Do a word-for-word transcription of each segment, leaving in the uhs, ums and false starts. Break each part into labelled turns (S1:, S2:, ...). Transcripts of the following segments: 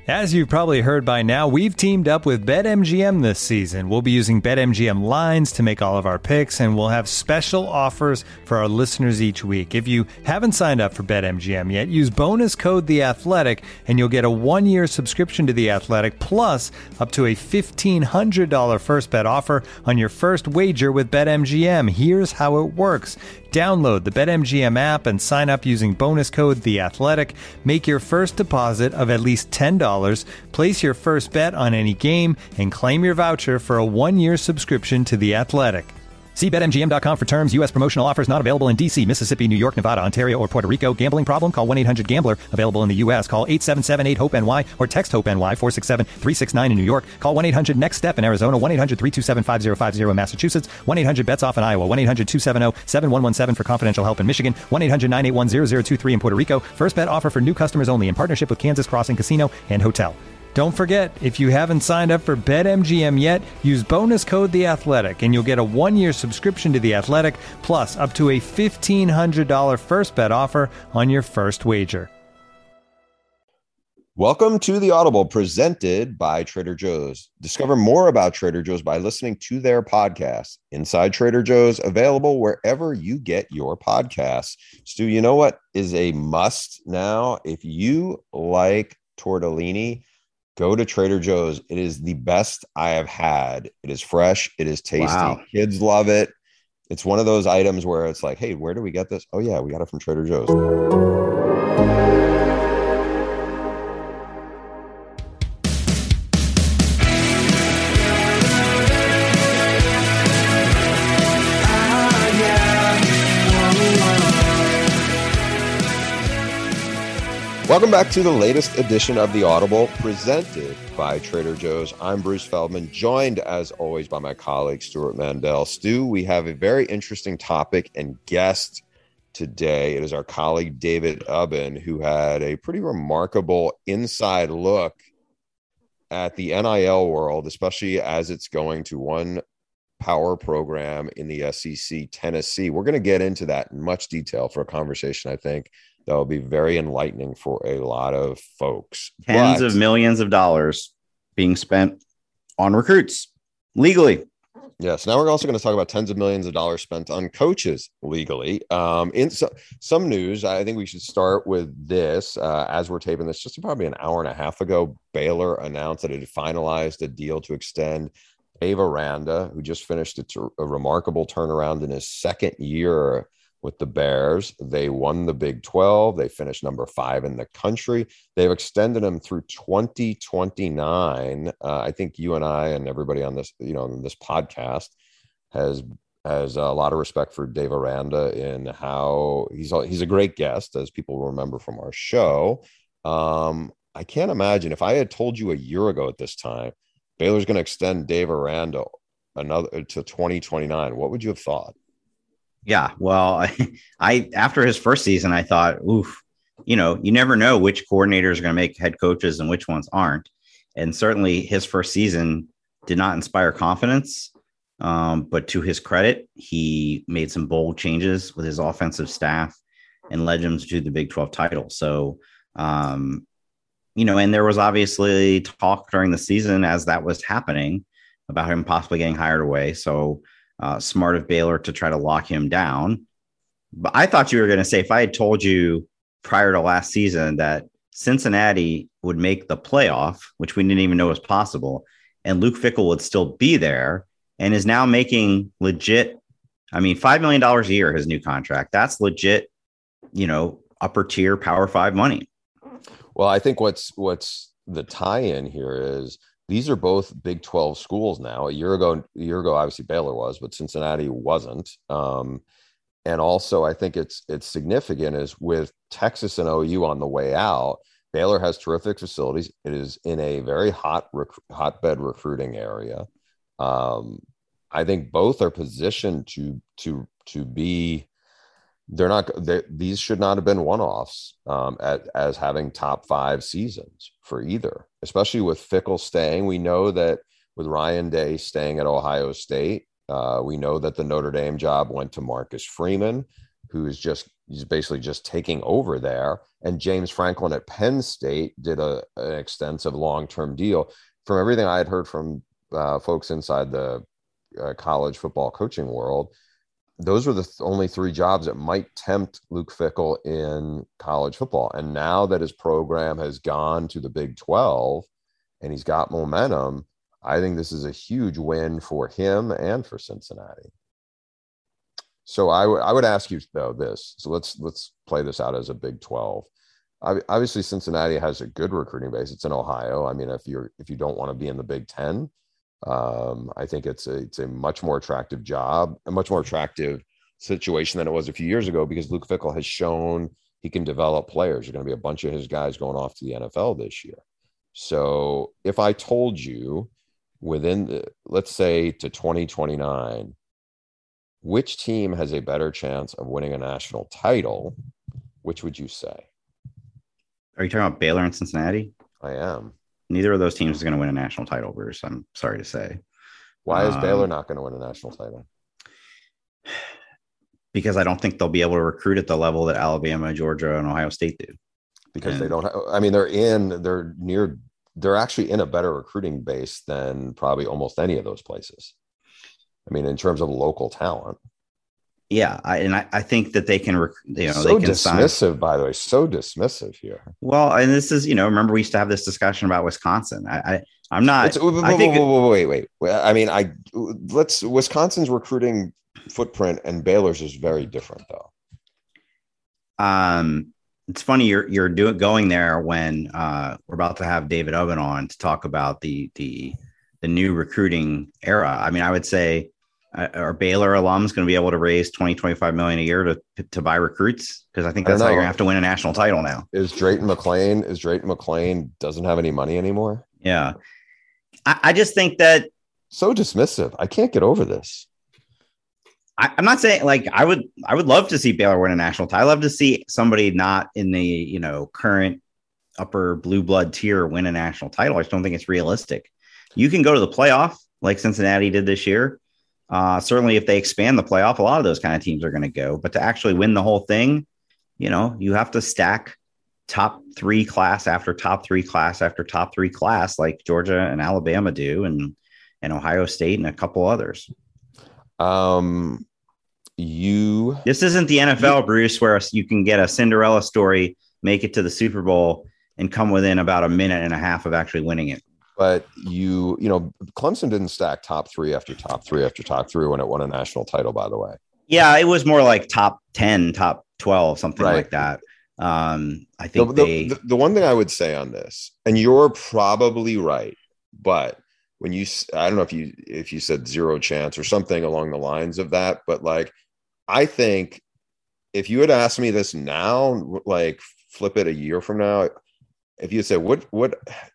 S1: As you've probably heard by now, we've teamed up with BetMGM this season. We'll be using BetMGM lines to make all of our picks, and we'll have special offers for our listeners each week. If you haven't signed up for BetMGM yet, use bonus code The Athletic, and you'll get a one-year subscription to The Athletic, plus up to a fifteen hundred dollars first bet offer on your first wager with BetMGM. Here's how it works. Download the BetMGM app and sign up using bonus code The Athletic. Make your first deposit of at least ten dollars. Place your first bet on any game and claim your voucher for a one-year subscription to The Athletic. See Bet M G M dot com for terms. U S promotional offers not available in D C, Mississippi, New York, Nevada, Ontario, or Puerto Rico. Gambling problem? Call one eight hundred gambler. Available in the U S. Call eight seven seven eight hope N Y or text HOPE-NY four six seven three six nine in New York. Call one eight hundred next step in Arizona. one eight hundred three two seven five zero five zero in Massachusetts. one eight hundred bets off in Iowa. one eight hundred two seven zero seven one one seven for confidential help in Michigan. one eight hundred nine eight one zero zero two three in Puerto Rico. First bet offer for new customers only in partnership with Kansas Crossing Casino and Hotel. Don't forget, if you haven't signed up for BetMGM yet, use bonus code The Athletic, and you'll get a one-year subscription to The Athletic, plus up to a fifteen hundred dollars first bet offer on your first wager.
S2: Welcome to The Audible, presented by Trader Joe's. Discover more about Trader Joe's by listening to their podcast, Inside Trader Joe's, available wherever you get your podcasts. Stu, you know what is a must now? If you like tortellini, go to Trader Joe's. It is the best I have had. It is fresh. It is tasty. Wow. Kids love it. It's one of those items where it's like, hey, where do we get this? Oh, yeah, we got it from Trader Joe's. Welcome back to the latest edition of The Audible, presented by Trader Joe's. I'm Bruce Feldman, joined as always by my colleague Stuart Mandel. Stu, we have a very interesting topic and guest today. It is our colleague David Ubben, who had a pretty remarkable inside look at the N I L world, especially as it's going to one power program in the S E C, Tennessee. We're going to get into that in much detail for a conversation, I think, that will be very enlightening for a lot of folks.
S3: Tens
S2: but,
S3: of millions of dollars being spent on recruits legally.
S2: Yes. Now we're also going to talk about tens of millions of dollars spent on coaches legally. Um, in so, some news, I think we should start with this. Uh, as we're taping this, just probably an hour and a half ago, Baylor announced that it had finalized a deal to extend Dave Aranda, who just finished a, ter- a remarkable turnaround in his second year with the Bears. They won the Big twelve. They finished number five in the country. They've extended him through twenty twenty-nine. Uh, I think you and I and everybody on this, you know, on this podcast has has a lot of respect for Dave Aranda in how he's he's a great guest, as people remember from our show. Um, I can't imagine if I had told you a year ago at this time Baylor's going to extend Dave Aranda another to twenty twenty-nine. What would you have thought?
S3: Yeah, well, I, I after his first season, I thought, oof, you know, you never know which coordinators are going to make head coaches and which ones aren't. And certainly his first season did not inspire confidence. Um, but to his credit, he made some bold changes with his offensive staff and led them to the Big twelve title. So, um, you know, and there was obviously talk during the season as that was happening about him possibly getting hired away. So, Uh, smart of Baylor to try to lock him down. But I thought you were going to say, if I had told you prior to last season that Cincinnati would make the playoff, which we didn't even know was possible, and Luke Fickell would still be there and is now making legit, I mean, five million dollars a year, his new contract. That's legit, you know, upper tier Power Five money.
S2: Well, I think what's what's the tie-in here is these are both Big twelve schools now. A year ago, a year ago, obviously Baylor was, but Cincinnati wasn't. Um, and also, I think it's it's significant is with Texas and O U on the way out. Baylor has terrific facilities. It is in a very hot rec- hotbed recruiting area. Um, I think both are positioned to to to be. They're not. They're, these should not have been one-offs um, at, as having top five seasons for either, especially with Fickell staying. We know that with Ryan Day staying at Ohio State, uh, we know that the Notre Dame job went to Marcus Freeman, who is just he's basically just taking over there. And James Franklin at Penn State did a, an extensive long-term deal. From everything I had heard from uh, folks inside the uh, college football coaching world, those were the th- only three jobs that might tempt Luke Fickell in college football. And now that his program has gone to the Big twelve and he's got momentum, I think this is a huge win for him and for Cincinnati. So I, w- I would ask you though this. So let's let's play this out as a Big twelve. I, obviously, Cincinnati has a good recruiting base. It's in Ohio. I mean, if you're if you don't want to be in the Big Ten, um, I think it's a it's a much more attractive job, a much more attractive situation than it was a few years ago, because Luke Fickell has shown he can develop players. There's going to be a bunch of his guys going off to the N F L this year. So if I told you within, the, let's say to twenty twenty-nine, which team has a better chance of winning a national title, which would you say?
S3: Are you talking about Baylor and Cincinnati?
S2: I am.
S3: Neither of those teams is going to win a national title, Bruce. I'm sorry to say.
S2: Why is
S3: um,
S2: Baylor not going to win a national title?
S3: Because I don't think they'll be able to recruit at the level that Alabama, Georgia, and Ohio State do.
S2: Because
S3: and,
S2: they don't have, I mean, they're in, they're near, they're actually in a better recruiting base than probably almost any of those places. I mean, in terms of local talent.
S3: Yeah, I, and I, I think that they can, rec- you know,
S2: so
S3: they can
S2: dismissive,
S3: sign.
S2: by the way, so dismissive here.
S3: Well, and this is, you know, remember we used to have this discussion about Wisconsin. I, I I'm not.
S2: It's, wait,
S3: I think
S2: wait, wait, wait. I mean, I let's Wisconsin's recruiting footprint and Baylor's is very different, though.
S3: Um, it's funny you're you're doing going there when uh, we're about to have David Oven on to talk about the the the new recruiting era. I mean, I would say. Uh, are Baylor alums going to be able to raise twenty, twenty-five million a year to to buy recruits? Because I think that's I how you're going to have to win a national title now.
S2: Is Drayton McClain, is Drayton McClain doesn't have any money anymore?
S3: Yeah. I, I just think that.
S2: So dismissive. I can't get over this.
S3: I, I'm not saying like I would, I would love to see Baylor win a national title. I love to see somebody not in the, you know, current upper blue blood tier win a national title. I just don't think it's realistic. You can go to the playoff like Cincinnati did this year. Uh, certainly, if they expand the playoff, a lot of those kind of teams are going to go. But to actually win the whole thing, you know, you have to stack top three class after top three class after top three class, like Georgia and Alabama do, and and Ohio State and a couple others.
S2: Um, you.
S3: This isn't the N F L, you, Bruce, where you can get a Cinderella story, make it to the Super Bowl, and come within about a minute and a half of actually winning it.
S2: But you, you know, Clemson didn't stack top three after top three after top three when it won a national title, by the way.
S3: Yeah, it was more like top ten, top twelve, something right. like that. Um, I think
S2: the,
S3: they...
S2: the, the one thing I would say on this, and you're probably right, but when you, I don't know if you, if you said zero chance or something along the lines of that, but like, I think if you had asked me this now, like flip it a year from now, if you said, what, what,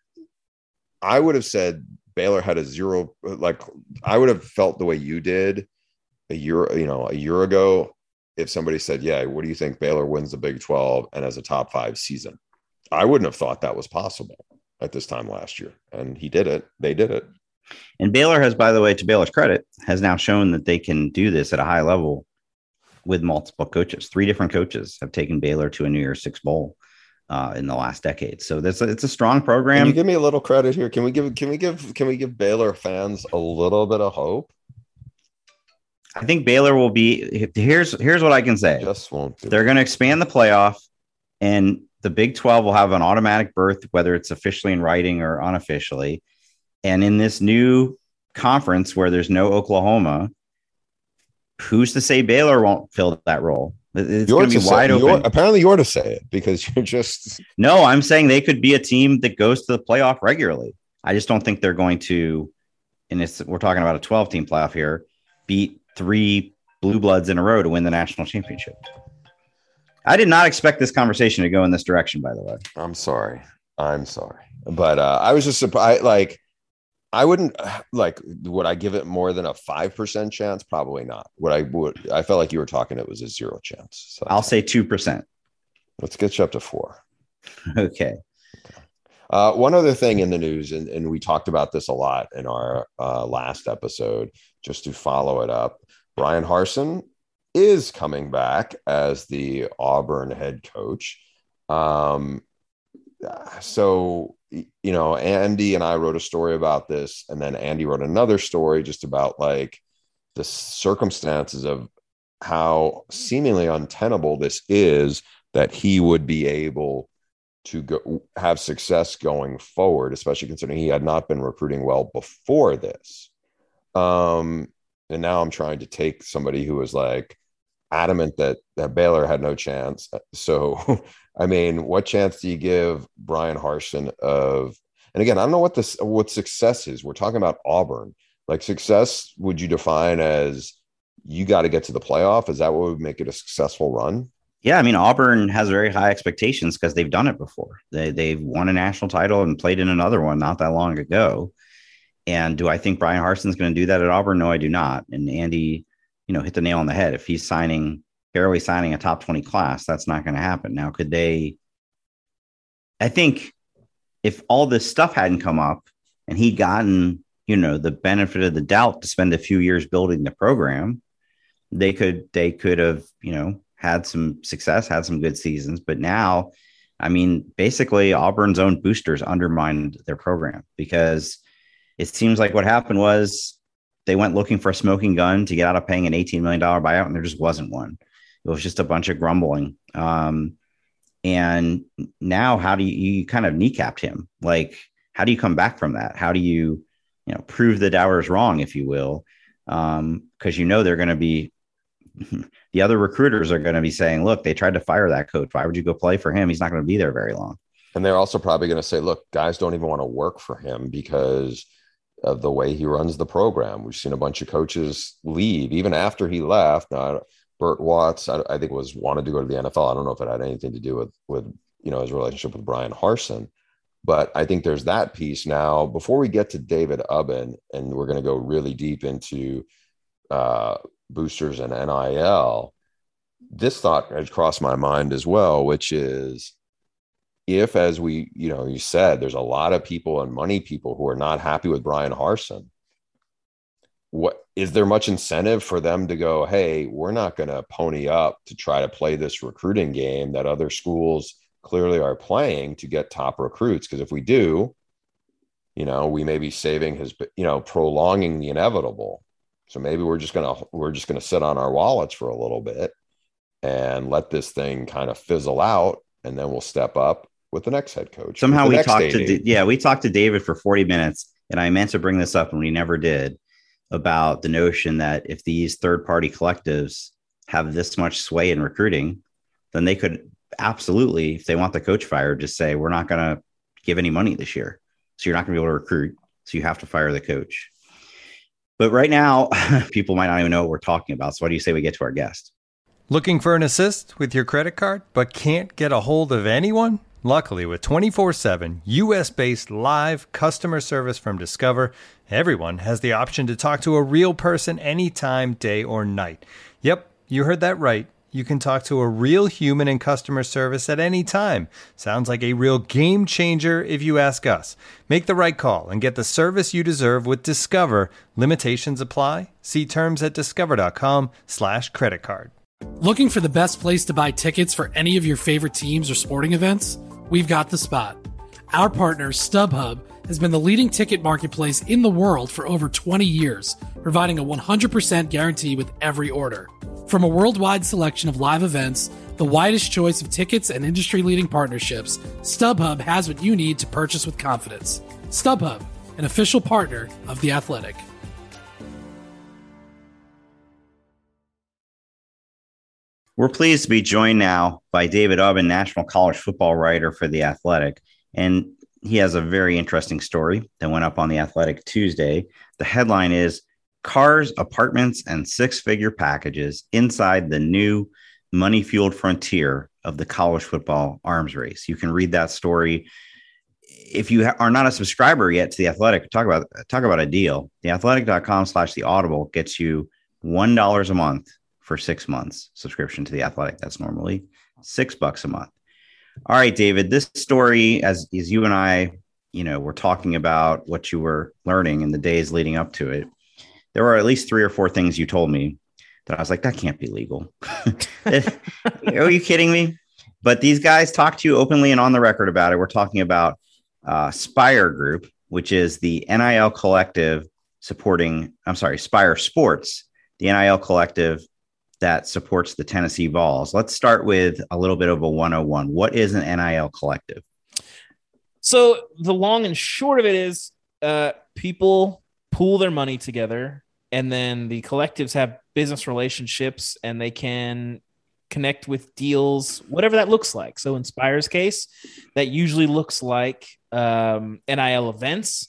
S2: I would have said Baylor had a zero, like I would have felt the way you did a year, you know, a year ago. If somebody said, yeah, what do you think Baylor wins the Big twelve and has a top five season? I wouldn't have thought that was possible at this time last year. And he did it. They did it.
S3: And Baylor has, by the way, to Baylor's credit, has now shown that they can do this at a high level with multiple coaches. Three different coaches have taken Baylor to a New Year's Six bowl. Uh, in the last decade, so that's a, it's a strong program.
S2: Can you give me a little credit here? Can we give? Can we give? Can we give Baylor fans a little bit of hope?
S3: I think Baylor will be. Here's here's what I can say.
S2: Just won't.
S3: They're going to expand the playoff, and the Big twelve will have an automatic berth, whether it's officially in writing or unofficially. And in this new conference where there's no Oklahoma, who's to say Baylor won't fill that role? It's going to be wide
S2: say,
S3: open.
S2: You're, apparently, you're to say it because you're just.
S3: No, I'm saying they could be a team that goes to the playoff regularly. I just don't think they're going to, and it's we're talking about a twelve team playoff here, beat three blue bloods in a row to win the national championship. I did not expect this conversation to go in this direction, by the way.
S2: I'm sorry. I'm sorry. But uh, I was just surprised. Like, I wouldn't like, would I give it more than a five percent chance? Probably not. Would I would, I felt like you were talking, it was a zero chance. So
S3: I'll say two percent.
S2: Let's get you up to four.
S3: Okay.
S2: Uh, one other thing in the news, and, and we talked about this a lot in our uh, last episode, just to follow it up. Brian Harsin is coming back as the Auburn head coach. Um, so, you know, Andy and I wrote a story about this, and then Andy wrote another story just about like the circumstances of how seemingly untenable this is, that he would be able to go have success going forward, especially considering he had not been recruiting well before this. Um, and now I'm trying to take somebody who was like adamant that, that Baylor had no chance. So, I mean, what chance do you give Brian Harsin of, and again, I don't know what this, what success is. We're talking about Auburn. Like, success, would you define as you got to get to the playoff? Is that what would make it a successful run?
S3: Yeah, I mean, Auburn has very high expectations because they've done it before. They, they've won a national title and played in another one not that long ago. And do I think Brian Harsin's going to do that at Auburn? No, I do not. And Andy, you know, hit the nail on the head. If he's signing, barely signing a top twenty class, that's not going to happen. Now, could they, I think if all this stuff hadn't come up and he'd gotten, you know, the benefit of the doubt to spend a few years building the program, they could, they could have, you know, had some success, had some good seasons. But now, I mean, basically Auburn's own boosters undermined their program, because it seems like what happened was they went looking for a smoking gun to get out of paying an eighteen million dollars buyout, and there just wasn't one. It was just a bunch of grumbling. Um, and now how do you, you kind of kneecapped him? Like, how do you come back from that? How do you, you know, prove the doubters wrong, if you will? Um, because you know they're going to be, the other recruiters are going to be saying, look, they tried to fire that coach. Why would you go play for him? He's not going to be there very long.
S2: And they're also probably going to say, look, guys don't even want to work for him because of the way he runs the program. We've seen a bunch of coaches leave even after he left. Now, Bert Watts, I, I think, was wanted to go to the N F L. I don't know if it had anything to do with, with, you know, his relationship with Brian Harsin, but I think there's that piece. Now, before we get to David Ubben, and we're going to go really deep into uh, boosters and N I L, this thought has crossed my mind as well, which is, if, as we, you know, you said, there's a lot of people and money people who are not happy with Brian Harsin, what is there much incentive for them to go, hey, we're not going to pony up to try to play this recruiting game that other schools clearly are playing to get top recruits? Because if we do, you know, we may be saving his, you know, prolonging the inevitable. So maybe we're just going to, we're just going to sit on our wallets for a little bit and let this thing kind of fizzle out. And then we'll step up with the next head coach.
S3: Somehow we talked to, D- yeah, we talked to David for forty minutes, and I meant to bring this up and we never did, about the notion that if these third-party collectives have this much sway in recruiting, then they could absolutely, if they want the coach fired, just say, we're not going to give any money this year. So you're not going to be able to recruit. So you have to fire the coach. But right now, people might not even know what we're talking about. So what do you say we get to our guest?
S1: Looking for an assist with your credit card, but can't get a hold of anyone? Luckily, with twenty-four seven U S-based live customer service from Discover, everyone has the option to talk to a real person anytime, day or night. Yep, you heard that right. You can talk to a real human in customer service at any time. Sounds like a real game changer if you ask us. Make the right call and get the service you deserve with Discover. Limitations apply. See terms at discover.com slash credit card.
S4: Looking for the best place to buy tickets for any of your favorite teams or sporting events? We've got the spot. Our partner, StubHub, has been the leading ticket marketplace in the world for over twenty years, providing a one hundred percent guarantee with every order. From a worldwide selection of live events, the widest choice of tickets, and industry-leading partnerships, StubHub has what you need to purchase with confidence. StubHub, an official partner of The Athletic.
S3: We're pleased to be joined now by David Ubben, national college football writer for The Athletic. And he has a very interesting story that went up on The Athletic Tuesday. The headline is Cars, Apartments, and Six-Figure Packages Inside the New Money-Fueled Frontier of the College Football Arms Race. You can read that story. If you are not a subscriber yet to The Athletic, talk about talk about a deal. theathletic.com slash the audible gets you one dollar a month for six months subscription to The Athletic. That's normally six bucks a month. All right, David, this story, as, as you and I, you know, were talking about what you were learning in the days leading up to it, there were at least three or four things you told me that I was like, that can't be legal. Are you kidding me? But these guys talk to you openly and on the record about it. We're talking about uh, Spire Group, which is the N I L collective supporting, I'm sorry, Spire Sports, the N I L collective that supports the Tennessee Vols. Let's start with a little bit of a one oh one. What is an N I L collective?
S5: So the long and short of it is uh, people pool their money together, and then the collectives have business relationships, and they can connect with deals, whatever that looks like. So in Spire's case, that usually looks like um, N I L events,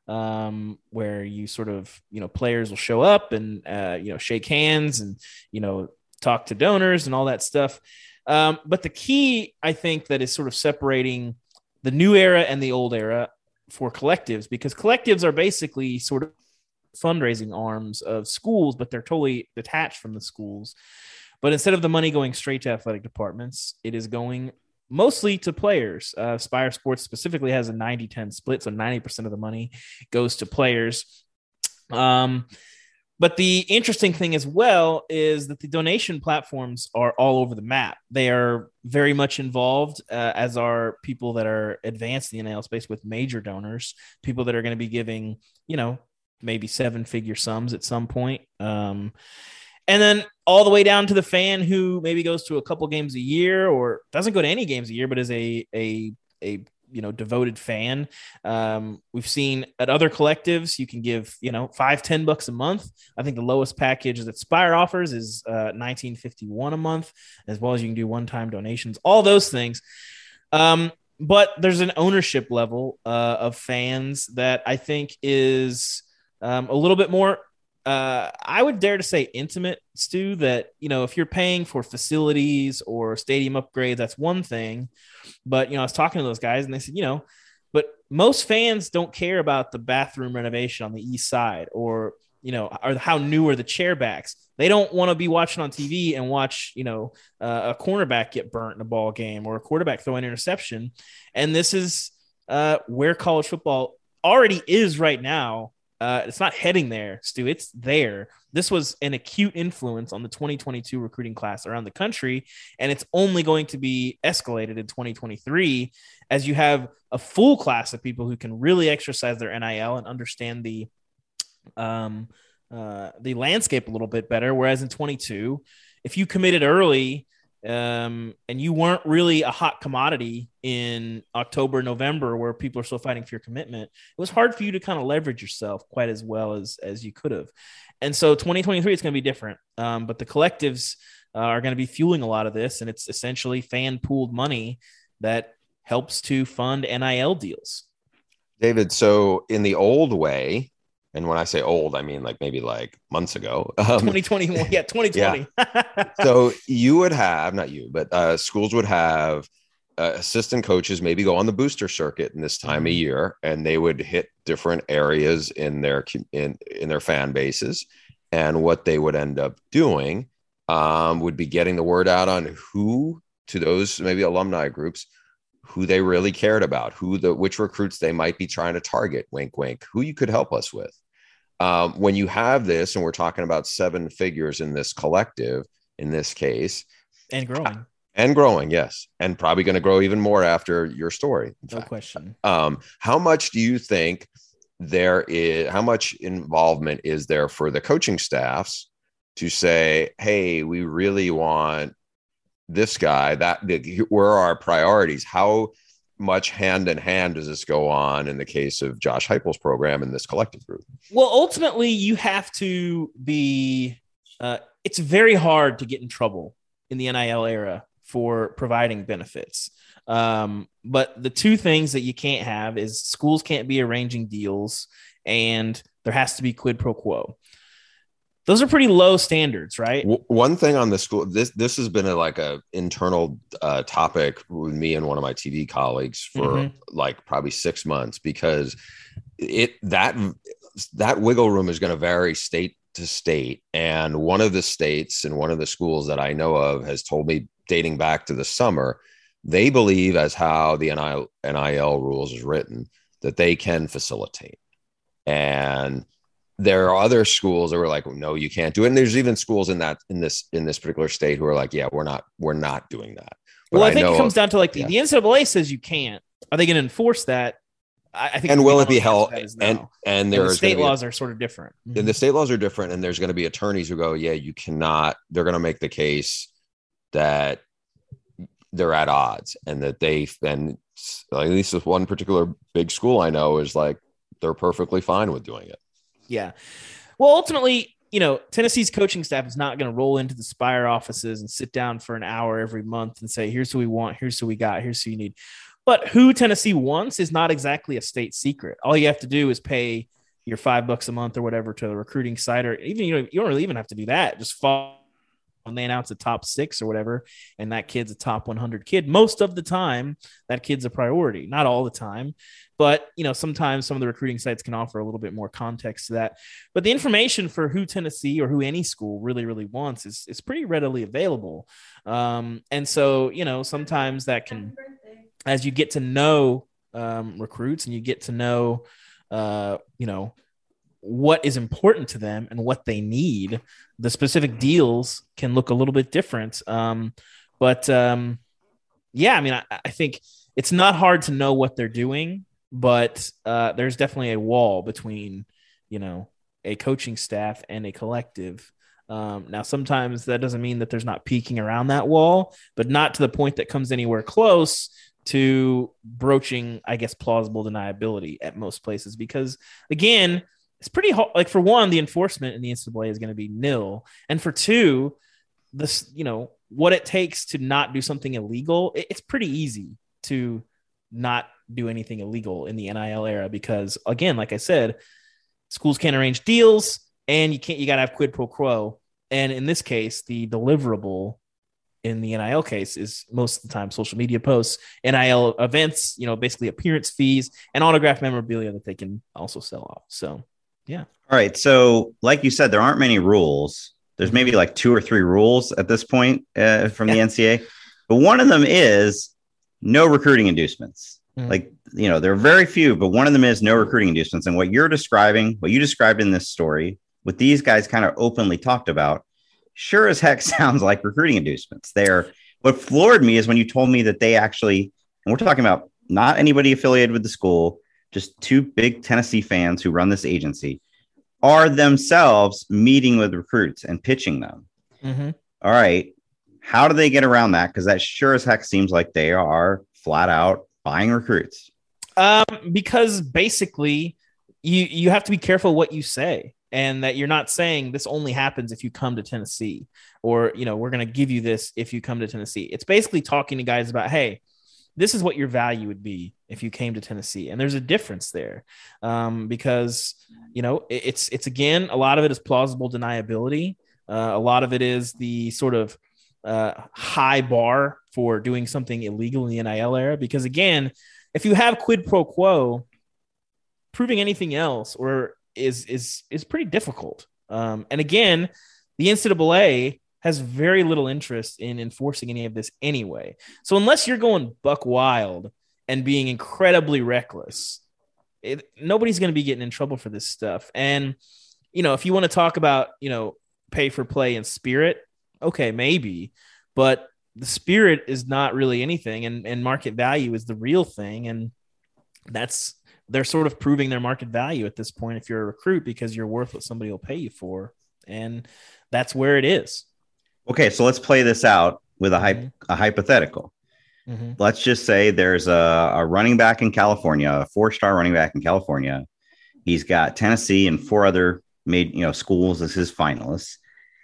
S5: um, where you sort of, you know, players will show up and, uh, you know, shake hands and, you know, talk to donors and all that stuff. Um, but the key, I think, that is sort of separating the new era and the old era for collectives, because collectives are basically sort of fundraising arms of schools, but they're totally detached from the schools. But instead of the money going straight to athletic departments, it is going mostly to players. Uh, Spire Sports specifically has a ninety ten split, so ninety percent of the money goes to players. Um, But the interesting thing as well is that the donation platforms are all over the map. They are very much involved, uh, as are people that are advanced in the N I L space with major donors, people that are going to be giving, you know, maybe seven figure sums at some point. Um, and then all the way down to the fan who maybe goes to a couple games a year or doesn't go to any games a year, but is a, a, a, you know, devoted fan. Um, we've seen at other collectives, you can give, you know, five, ten bucks a month. I think the lowest package that Spire offers is uh, nineteen fifty-one a month, as well as you can do one-time donations, all those things. Um, but there's an ownership level uh, of fans that I think is um, a little bit more, uh, I would dare to say intimate, Stu, that, you know, if you're paying for facilities or stadium upgrades, that's one thing. But, you know, I was talking to those guys and they said, you know, but most fans don't care about the bathroom renovation on the east side or, you know, or how new are the chair backs. They don't want to be watching on T V and watch, you know, uh, a cornerback get burnt in a ball game or a quarterback throw an interception. And this is uh, where college football already is right now. Uh, it's not heading there, Stu. It's there. This was an acute influence on the twenty twenty-two recruiting class around the country, and it's only going to be escalated in twenty twenty-three as you have a full class of people who can really exercise their N I L and understand the um, uh, the landscape a little bit better. Whereas in twenty-two, if you committed early um, and you weren't really a hot commodity in October, November, where people are still fighting for your commitment, it was hard for you to kind of leverage yourself quite as well as, as you could have. And so twenty twenty-three is going to be different. Um, but the collectives uh, are going to be fueling a lot of this. And it's essentially fan pooled money that helps to fund N I L deals.
S2: David, so in the old way, and when I say old, I mean like maybe like months ago. Um,
S5: twenty twenty-one, yeah, twenty twenty.
S2: Yeah. So you would have, not you, but uh, schools would have uh, assistant coaches maybe go on the booster circuit in this time of year, and they would hit different areas in their in in their fan bases, and what they would end up doing um, would be getting the word out on who to those maybe alumni groups who they really cared about, who the which recruits they might be trying to target, wink, wink, who you could help us with. Um, when you have this, and we're talking about seven figures in this collective, in this case,
S5: and growing,
S2: and growing, yes, and probably going to grow even more after your story.
S5: No fact. question.
S2: Um, how much do you think there is? How much involvement is there for the coaching staffs to say, "Hey, we really want this guy, that where are our priorities?" How much hand in hand does this go on in the case of Josh Heupel's program and this collective group?
S5: Well, ultimately you have to be, uh, it's very hard to get in trouble in the N I L era for providing benefits. Um, but the two things that you can't have is schools can't be arranging deals, and there has to be quid pro quo. Those are pretty low standards, right?
S2: One thing on the school, this this has been a, like a internal uh, topic with me and one of my T V colleagues for mm-hmm. like probably six months because it that that wiggle room is going to vary state to state. And one of the states and one of the schools that I know of has told me, dating back to the summer, they believe, as how the N I L rules is written, that they can facilitate. And there are other schools that were like, no, you can't do it. And there's even schools in that in this in this particular state who are like, yeah, we're not we're not doing that.
S5: But well, I, I think it comes
S2: of,
S5: down to like the,
S2: yeah.
S5: the N C double A says you can't. Are they going to enforce that? I, I think.
S2: And will it be held? And and there
S5: the state
S2: be,
S5: laws are sort of different.
S2: Mm-hmm. And the state laws are different, and there's going to be attorneys who go, yeah, you cannot. They're going to make the case that they're at odds, and that they and at least with one particular big school I know is like they're perfectly fine with doing it.
S5: Yeah. Well, ultimately, you know, Tennessee's coaching staff is not going to roll into the Spire offices and sit down for an hour every month and say, here's who we want, here's who we got, here's who you need. But who Tennessee wants is not exactly a state secret. All you have to do is pay your five bucks a month or whatever to the recruiting site, or even, you know, you don't really even have to do that. Just follow when they announce a top six or whatever, and that kid's a top one hundred kid. Most of the time, that kid's a priority. Not all the time, but, you know, sometimes some of the recruiting sites can offer a little bit more context to that. But the information for who Tennessee or who any school really, really wants is, is pretty readily available. Um, and so, you know, sometimes that can, as you get to know um, recruits and you get to know, uh, you know, what is important to them and what they need, the specific deals can look a little bit different. Um, but um, yeah, I mean, I, I think it's not hard to know what they're doing, but uh, there's definitely a wall between, you know, a coaching staff and a collective. Um, now, sometimes that doesn't mean that there's not peeking around that wall, but not to the point that comes anywhere close to broaching, I guess, plausible deniability at most places, because again, it's pretty hard. Like, for one, the enforcement in the N C double A is going to be nil. And for two, this, you know, what it takes to not do something illegal, it, it's pretty easy to not do anything illegal in the N I L era, because again, like I said, schools can't arrange deals and you can't, you got to have quid pro quo. And in this case, the deliverable in the N I L case is most of the time social media posts, N I L events, you know, basically appearance fees and autograph memorabilia that they can also sell off. So, yeah.
S3: All right. So like you said, there aren't many rules. There's maybe like two or three rules at this point uh, from the N C A A, but one of them is no recruiting inducements. Mm-hmm. Like, you know, there are very few, but one of them is no recruiting inducements. And what you're describing, what you described in this story, what these guys kind of openly talked about, sure as heck sounds like recruiting inducements. They're, what floored me is when you told me that they actually, and we're talking about not anybody affiliated with the school, just two big Tennessee fans who run this agency, are themselves meeting with recruits and pitching them. Mm-hmm. All right. How do they get around that? Because that sure as heck seems like they are flat out buying recruits.
S5: Um, because basically you, you have to be careful what you say, and that you're not saying this only happens if you come to Tennessee, or, you know, we're going to give you this if you come to Tennessee. It's basically talking to guys about, hey, this is what your value would be if you came to Tennessee. And there's a difference there um, because, you know, it, it's, it's again, a lot of it is plausible deniability. Uh, a lot of it is the sort of uh, high bar for doing something illegal in the N I L era. Because again, if you have quid pro quo, proving anything else or is, is, is pretty difficult. Um, and again, the N C double A has very little interest in enforcing any of this anyway. So unless you're going buck wild and being incredibly reckless, it, nobody's going to be getting in trouble for this stuff. And, you know, if you want to talk about, you know, pay for play and spirit, okay, maybe, but the spirit is not really anything. And, and market value is the real thing. And that's, they're sort of proving their market value at this point if you're a recruit, because you're worth what somebody will pay you for. And that's where it is.
S3: Okay, so let's play this out with a, hy- a hypothetical. Mm-hmm. Let's just say there's a, a running back in California, a four-star running back in California. He's got Tennessee and four other made, you know, schools as his finalists.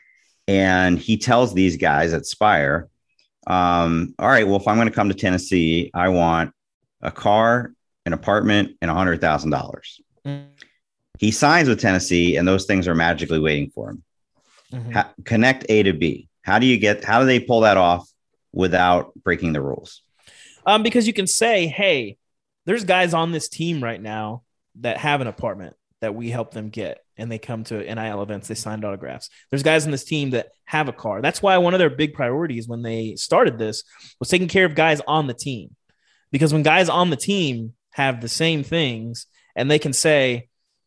S3: And he tells these guys at Spire, um, all right, well, if I'm going to come to Tennessee, I want a car, an apartment, and one hundred thousand dollars. Mm-hmm. He signs with Tennessee, and those things are magically waiting for him. Mm-hmm. Ha- connect A to B. How do you get, how do they pull that off without breaking the rules?
S5: Um, because you can say, hey, there's guys on this team right now that have an apartment that we help them get, and they come to N I L events, they signed autographs. There's guys on this team that have a car. That's why one of their big priorities when they started this was taking care of guys on the team. Because when guys on the team have the same things and they can say,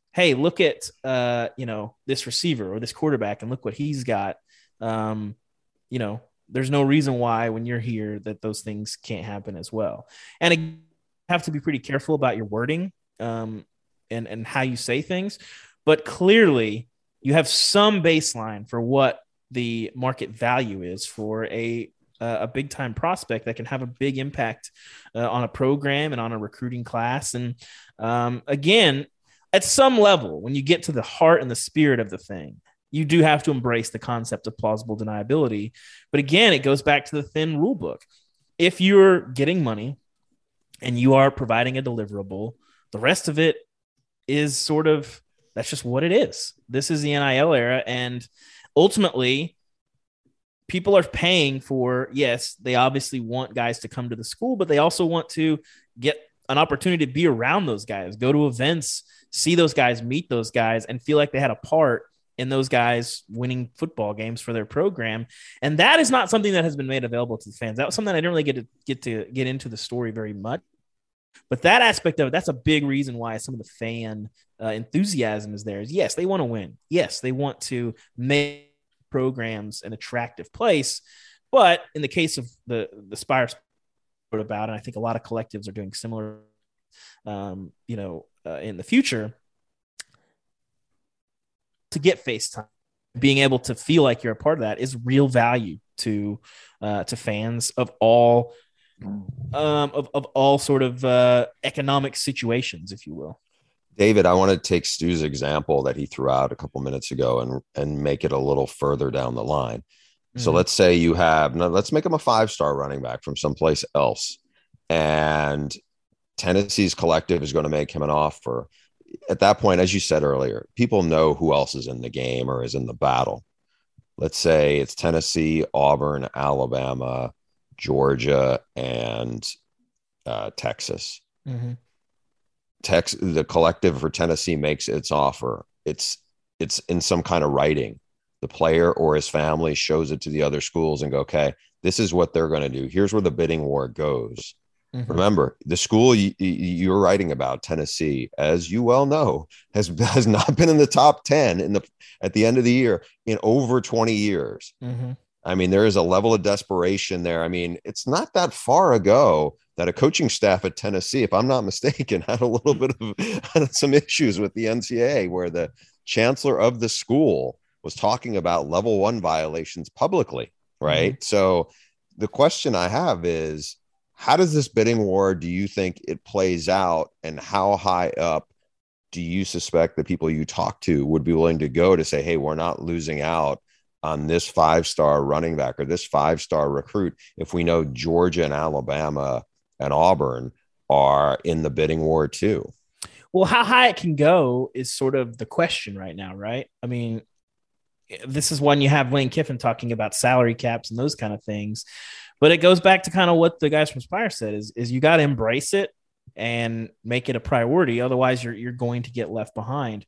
S5: hey, look at, uh, you know, this receiver or this quarterback and look what he's got. Um, you know, there's no reason why when you're here that those things can't happen as well. And you have to be pretty careful about your wording um, and, and how you say things. But clearly you have some baseline for what the market value is for a uh, a big time prospect that can have a big impact uh, on a program and on a recruiting class. And um, again, at some level, when you get to the heart and the spirit of the thing, you do have to embrace the concept of plausible deniability. But again, it goes back to the thin rule book. If you're getting money and you are providing a deliverable, the rest of it is sort of, that's just what it is. This is the N I L era. And ultimately, people are paying for, yes, they obviously want guys to come to the school, but they also want to get an opportunity to be around those guys, go to events, see those guys, meet those guys, and feel like they had a part in those guys winning football games for their program. And that is not something that has been made available to the fans. That was something I didn't really get to get to get into the story very much. But that aspect of it, that's a big reason why some of the fan uh, enthusiasm is there. Is yes, they want to win. Yes, they want to make programs an attractive place. But in the case of the the Spire Sport about, and I think a lot of collectives are doing similar, um, you know, uh, in the future, to get FaceTime, being able to feel like you're a part of that is real value to uh, to fans of all um, of of all sort of uh, economic situations, if you will.
S2: David, I want to take Stu's example that he threw out a couple minutes ago and and make it a little further down the line. Mm-hmm. So let's say you have, now let's make him a five-star running back from someplace else, and Tennessee's collective is going to make him an offer. At that point, as you said earlier, people know who else is in the game or is in the battle. Let's say it's Tennessee, Auburn, Alabama, Georgia, and uh, Texas. Mm-hmm. Tex, the collective for Tennessee makes its offer. It's it's in some kind of writing. The player or his family shows it to the other schools and go, okay, this is what they're going to do. Here's where the bidding war goes. Mm-hmm. Remember, the school you, you're writing about, Tennessee, as you well know, has has not been in the top ten in the at the end of the year in over twenty years. Mm-hmm. I mean, there is a level of desperation there. I mean, it's not that far ago that a coaching staff at Tennessee, if I'm not mistaken, had a little bit of had some issues with the N C double A, where the chancellor of the school was talking about level one violations publicly, right? Mm-hmm. So the question I have is, how does this bidding war, do you think it plays out, and how high up do you suspect the people you talk to would be willing to go to say, hey, we're not losing out on this five-star running back or this five-star recruit if we know Georgia and Alabama and Auburn are in the bidding war too?
S5: Well, how high it can go is sort of the question right now, right? I mean, this is when you have Lane Kiffin talking about salary caps and those kind of things. But it goes back to kind of what the guys from Spire said is, is you got to embrace it and make it a priority. Otherwise, you're you're going to get left behind.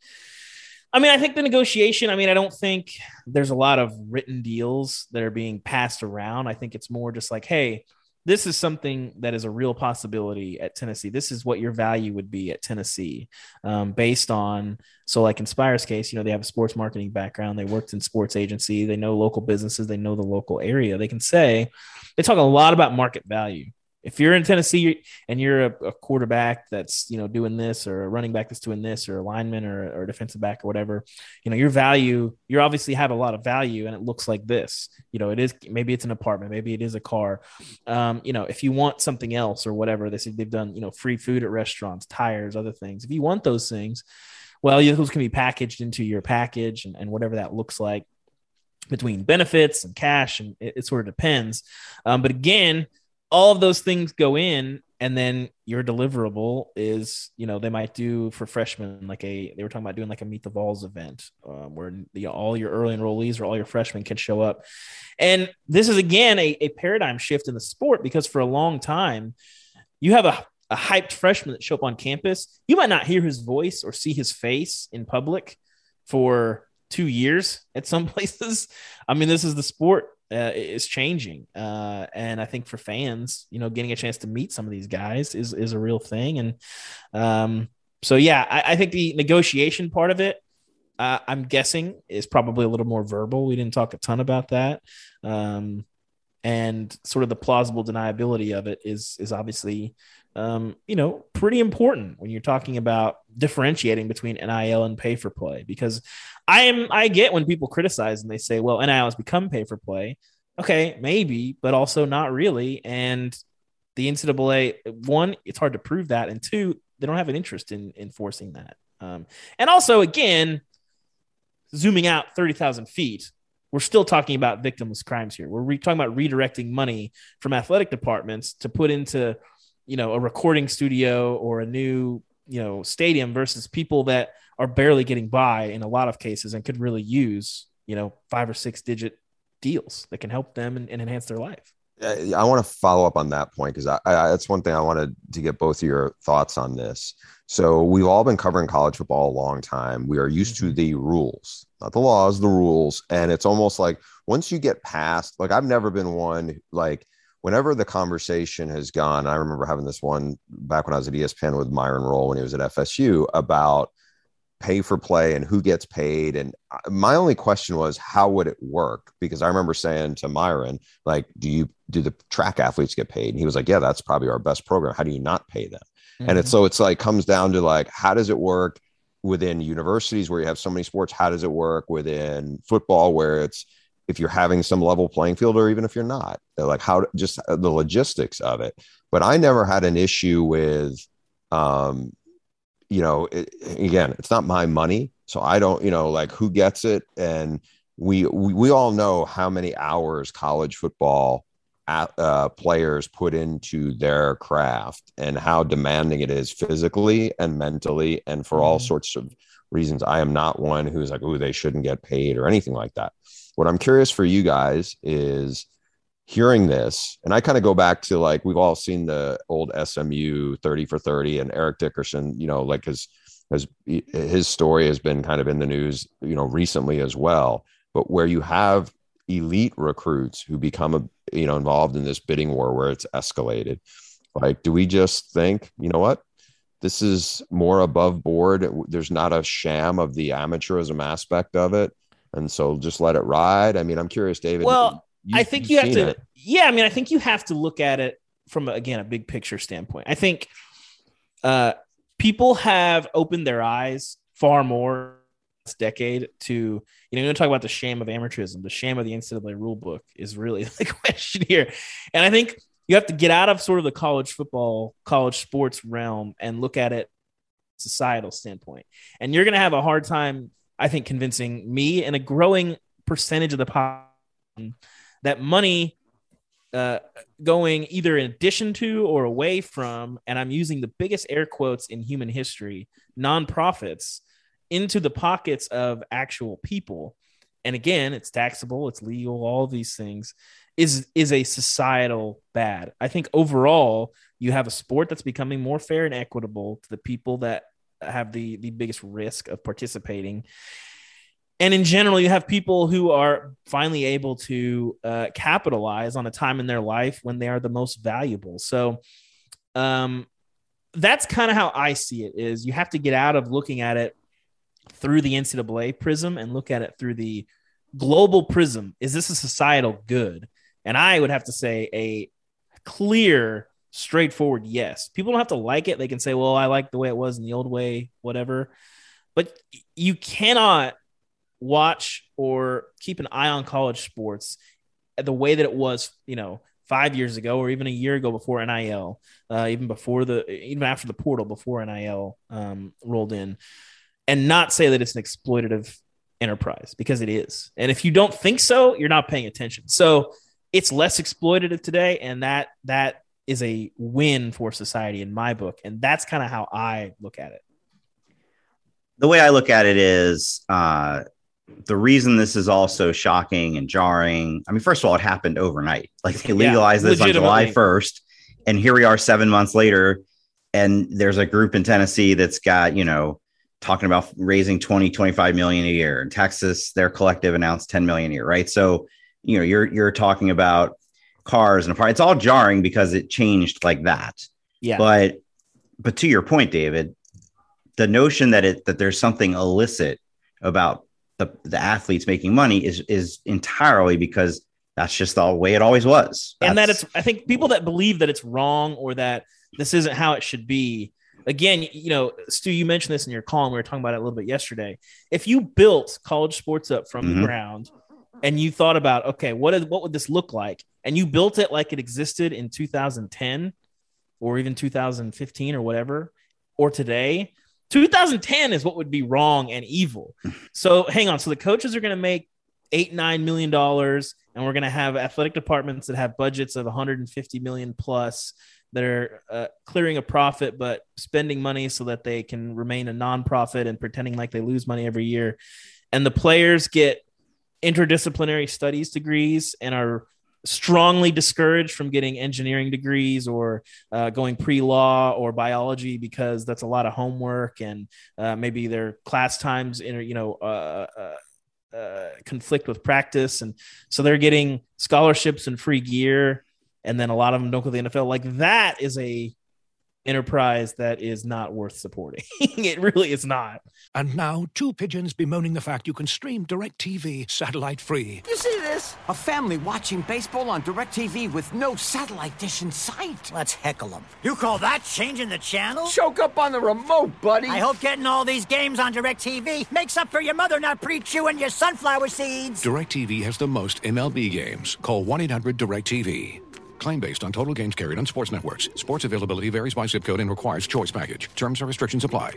S5: I mean, I think the negotiation, I mean, I don't think there's a lot of written deals that are being passed around. I think it's more just like, hey, this is something that is a real possibility at Tennessee. This is what your value would be at Tennessee um, based on, so like in Spire's case, you know, they have a sports marketing background. They worked in sports agency. They know local businesses. They know the local area. They can say, they talk a lot about market value. If you're in Tennessee and you're a, a quarterback that's, you know, doing this, or a running back that's doing this, or a lineman or, or a defensive back or whatever, you know, your value, you obviously have a lot of value, and it looks like this. You know, it is, maybe it's an apartment, maybe it is a car. Um, you know, if you want something else or whatever, they say they've done, you know, free food at restaurants, tires, other things. If you want those things, well, those can be packaged into your package, and, and whatever that looks like between benefits and cash, and it, it sort of depends. Um, but again, all of those things go in, and then your deliverable is, you know, they might do for freshmen, like a, they were talking about doing like a Meet the Vols event um, where, you know, all your early enrollees or all your freshmen can show up. And this is, again, a, a paradigm shift in the sport, because for a long time, you have a, a hyped freshman that show up on campus. You might not hear his voice or see his face in public for two years at some places. I mean, this is the sport. Uh, is changing. Uh, and I think for fans, you know, getting a chance to meet some of these guys is, is a real thing. And, um, so yeah, I, I think the negotiation part of it, uh, I'm guessing, is probably a little more verbal. We didn't talk a ton about that. Um, and sort of the plausible deniability of it is, is obviously, um, you know, pretty important when you're talking about differentiating between N I L and pay for play, because I am, I get when people criticize and they say, well, N I L has become pay for play. Okay, maybe, but also not really. And the N C double A, one, it's hard to prove that. And two, they don't have an interest in enforcing that. Um, and also, again, zooming out thirty thousand feet, we're still talking about victimless crimes here. We're re- talking about redirecting money from athletic departments to put into, you know, a recording studio or a new, you know, stadium versus people that are barely getting by in a lot of cases and could really use, you know, five or six digit deals that can help them and, and enhance their life.
S2: I want to follow up on that point because I, I, that's one thing I wanted to get both of your thoughts on this. So we've all been covering college football a long time. We are used to the rules, not the laws, the rules. And it's almost like once you get past, like I've never been one, like whenever the conversation has gone, I remember having this one back when I was at E S P N with Myron Rolle when he was at F S U about pay for play and who gets paid. And my only question was, how would it work? Because I remember saying to Myron, like, do you, do the track athletes get paid? And he was like, yeah, that's probably our best program. How do you not pay them? Mm-hmm. And it's, so it's like, comes down to like, how does it work within universities where you have so many sports? How does it work within football where it's, if you're having some level playing field, or even if you're not, like how, just the logistics of it. But I never had an issue with, um, you know, it, again, it's not my money. So I don't, you know, like who gets it. And we, we, we all know how many hours college football at, uh, players put into their craft and how demanding it is physically and mentally. And for mm-hmm. all sorts of reasons, I am not one who's like, oh, they shouldn't get paid or anything like that. What I'm curious for you guys is hearing this, and I kind of go back to like, we've all seen the old S M U thirty for thirty and Eric Dickerson, you know, like his, his, his story has been kind of in the news, you know, recently as well, but where you have elite recruits who become, a, you know, involved in this bidding war where it's escalated. Like, do we just think, you know what, this is more above board. There's not a sham of the amateurism aspect of it. And so just let it ride. I mean, I'm curious, David.
S5: Well, You, I think you have to, it. yeah. I mean, I think you have to look at it from, again, a big picture standpoint. I think uh, people have opened their eyes far more this decade to, you know, you're going to talk about the shame of amateurism. The shame of the N C double A rule book is really the question here. And I think you have to get out of sort of the college football, college sports realm and look at it societal standpoint. And you're going to have a hard time, I think, convincing me and a growing percentage of the population that money uh, going either in addition to or away from, and I'm using the biggest air quotes in human history, nonprofits into the pockets of actual people. And again, it's taxable, it's legal, all these things is, is a societal bad. I think overall you have a sport that's becoming more fair and equitable to the people that have the, the biggest risk of participating. And in general, you have people who are finally able to uh, capitalize on a time in their life when they are the most valuable. So um, that's kind of how I see it, is you have to get out of looking at it through the N C double A prism and look at it through the global prism. Is this a societal good? And I would have to say a clear, straightforward yes. People don't have to like it. They can say, well, I like the way it was in the old way, whatever. But you cannot watch or keep an eye on college sports the way that it was, you know, five years ago or even a year ago before N I L, uh, even before the, even after the portal, before N I L um, rolled in, and not say that it's an exploitative enterprise, because it is. And if you don't think so, you're not paying attention. So it's less exploitative today. And that, that is a win for society in my book. And that's kind of how I look at it.
S3: The way I look at it is, uh, the reason this is also shocking and jarring, I mean, first of all, it happened overnight. Like they legalized yeah, this on July first, and here we are seven months later, and there's a group in Tennessee that's got, you know, talking about raising twenty, twenty-five million a year. In Texas, their collective announced ten million a year, right? So, you know, you're you're talking about cars and a part. It's all jarring because it changed like that.
S5: Yeah.
S3: But but to your point, David, the notion that it that there's something illicit about the, the athletes making money is is entirely because that's just the way it always was. That's,
S5: and that it's, I think people that believe that it's wrong or that this isn't how it should be. Again, you know, Stu, you mentioned this in your column. We were talking about it a little bit yesterday. If you built college sports up from mm-hmm. the ground and you thought about, okay, what is, what would this look like? And you built it like it existed in two thousand ten or even two thousand fifteen or whatever, or today, two thousand ten is what would be wrong and evil. So hang on. So the coaches are going to make eight, nine million dollars, and we're going to have athletic departments that have budgets of one hundred fifty million plus that are uh, clearing a profit, but spending money so that they can remain a nonprofit and pretending like they lose money every year. And the players get interdisciplinary studies degrees and are strongly discouraged from getting engineering degrees or uh, going pre-law or biology because that's a lot of homework and uh, maybe their class times in, you know, uh, uh, uh, conflict with practice. And so they're getting scholarships and free gear. And then a lot of them don't go to the N F L. Like that is a enterprise that is not worth supporting. It really is not.
S6: And now two pigeons bemoaning the fact you can stream DirecTV satellite free.
S7: You see this? A family watching baseball on DirecTV with no satellite dish in sight.
S8: Let's heckle them. You call that changing the channel?
S7: Choke up on the remote, buddy.
S8: I hope getting all these games on DirecTV makes up for your mother not pre-chewing your sunflower seeds.
S6: DirecTV has the most M L B games. Call one eight hundred direct T V. Claim based on total games carried on sports networks. Sports availability varies by zip code and requires choice package. Terms and restrictions apply.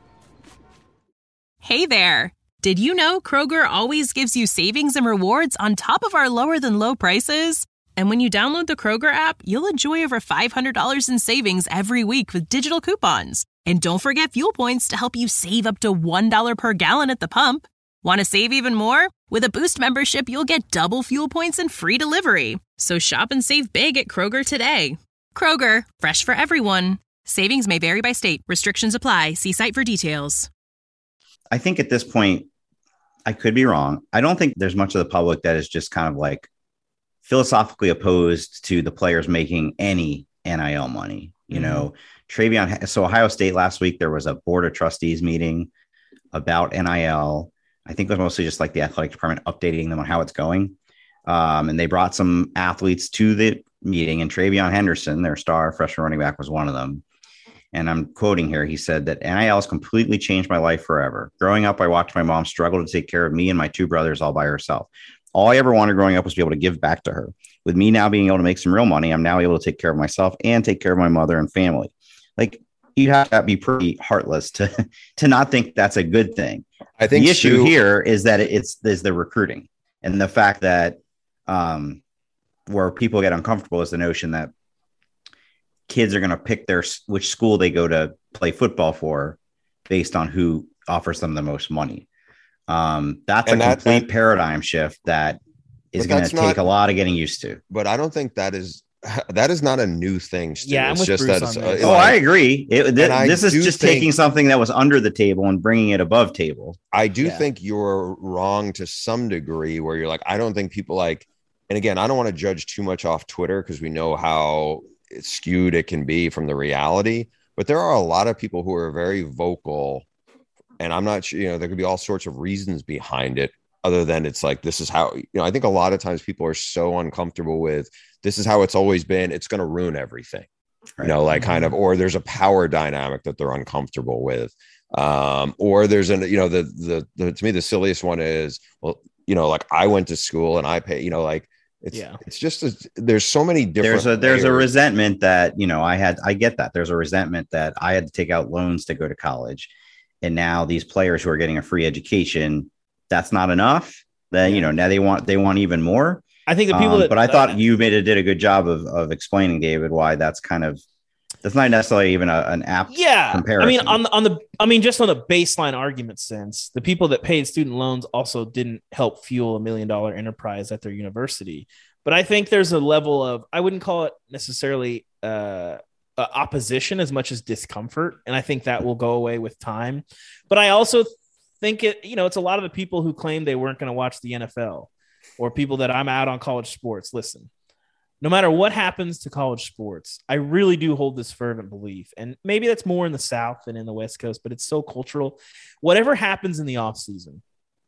S9: Hey there. Did you know Kroger always gives you savings and rewards on top of our lower than low prices? And when you download the Kroger app, you'll enjoy over five hundred dollars in savings every week with digital coupons. And don't forget fuel points to help you save up to one dollar per gallon at the pump. Want to save even more? With a Boost membership, you'll get double fuel points and free delivery. So shop and save big at Kroger today. Kroger, fresh for everyone. Savings may vary by state. Restrictions apply. See site for details.
S3: I think at this point, I could be wrong. I don't think there's much of the public that is just kind of like philosophically opposed to the players making any N I L money. You mm-hmm. know, Travion. So Ohio State last week, there was a board of trustees meeting about N I L. I think it was mostly just like the athletic department updating them on how it's going. Um, and they brought some athletes to the meeting, and Travion Henderson, their star freshman running back, was one of them. And I'm quoting here. He said that N I L has completely changed my life forever. Growing up, I watched my mom struggle to take care of me and my two brothers all by herself. All I ever wanted growing up was to be able to give back to her. With me now being able to make some real money, I'm now able to take care of myself and take care of my mother and family. Like, you have to be pretty heartless to, to not think that's a good thing.
S2: I think
S3: the issue
S2: Stu,
S3: here is that it's is the recruiting and the fact that um, where people get uncomfortable is the notion that kids are going to pick their which school they go to play football for based on who offers them the most money. Um, that's and a that, complete that, paradigm shift that is going to take not, a lot of getting used to.
S2: But I don't think that is that is not a new thing. Stu.
S5: Yeah,
S2: it's
S5: I'm
S2: just
S5: with
S2: that. It's,
S3: uh, oh, I agree. It, th-
S2: I
S3: this is just
S2: think,
S3: taking something that was under the table and bringing it above table.
S2: I do
S5: yeah.
S2: think you're wrong to some degree, where you're like, I don't think people like. And again, I don't want to judge too much off Twitter because we know how skewed it can be from the reality. But there are a lot of people who are very vocal, and I'm not sure. You know, there could be all sorts of reasons behind it. Other than it's like, this is how, you know, I think a lot of times people are so uncomfortable with this is how it's always been. It's going to ruin everything, right. You know, like kind of, or there's a power dynamic that they're uncomfortable with. Um, or there's an, you know, the, the, the, to me, the silliest one is, well, you know, like I went to school and I pay, you know, like it's, yeah. it's just, a, there's so many different,
S3: there's a, there's layers. a resentment that, you know, I had, I get that there's a resentment that I had to take out loans to go to college. And now these players who are getting a free education, that's not enough. Then, you know, now they want, they want even more.
S5: I think the people
S3: um,
S5: that,
S3: but I
S5: uh,
S3: thought you made a, did a good job of, of explaining, David, why that's kind of, that's not necessarily even a, an apt
S5: yeah.
S3: comparison.
S5: I mean, on the, on the, I mean, just on the baseline argument sense, the people that paid student loans also didn't help fuel a million dollar enterprise at their university. But I think there's a level of, I wouldn't call it necessarily uh, uh, opposition as much as discomfort. And I think that will go away with time. But I also think it, you know, it's a lot of the people who claim they weren't going to watch the N F L or people that I'm out on college sports. Listen, no matter what happens to college sports, I really do hold this fervent belief. And maybe that's more in the South than in the West Coast, but it's so cultural. Whatever happens in the offseason,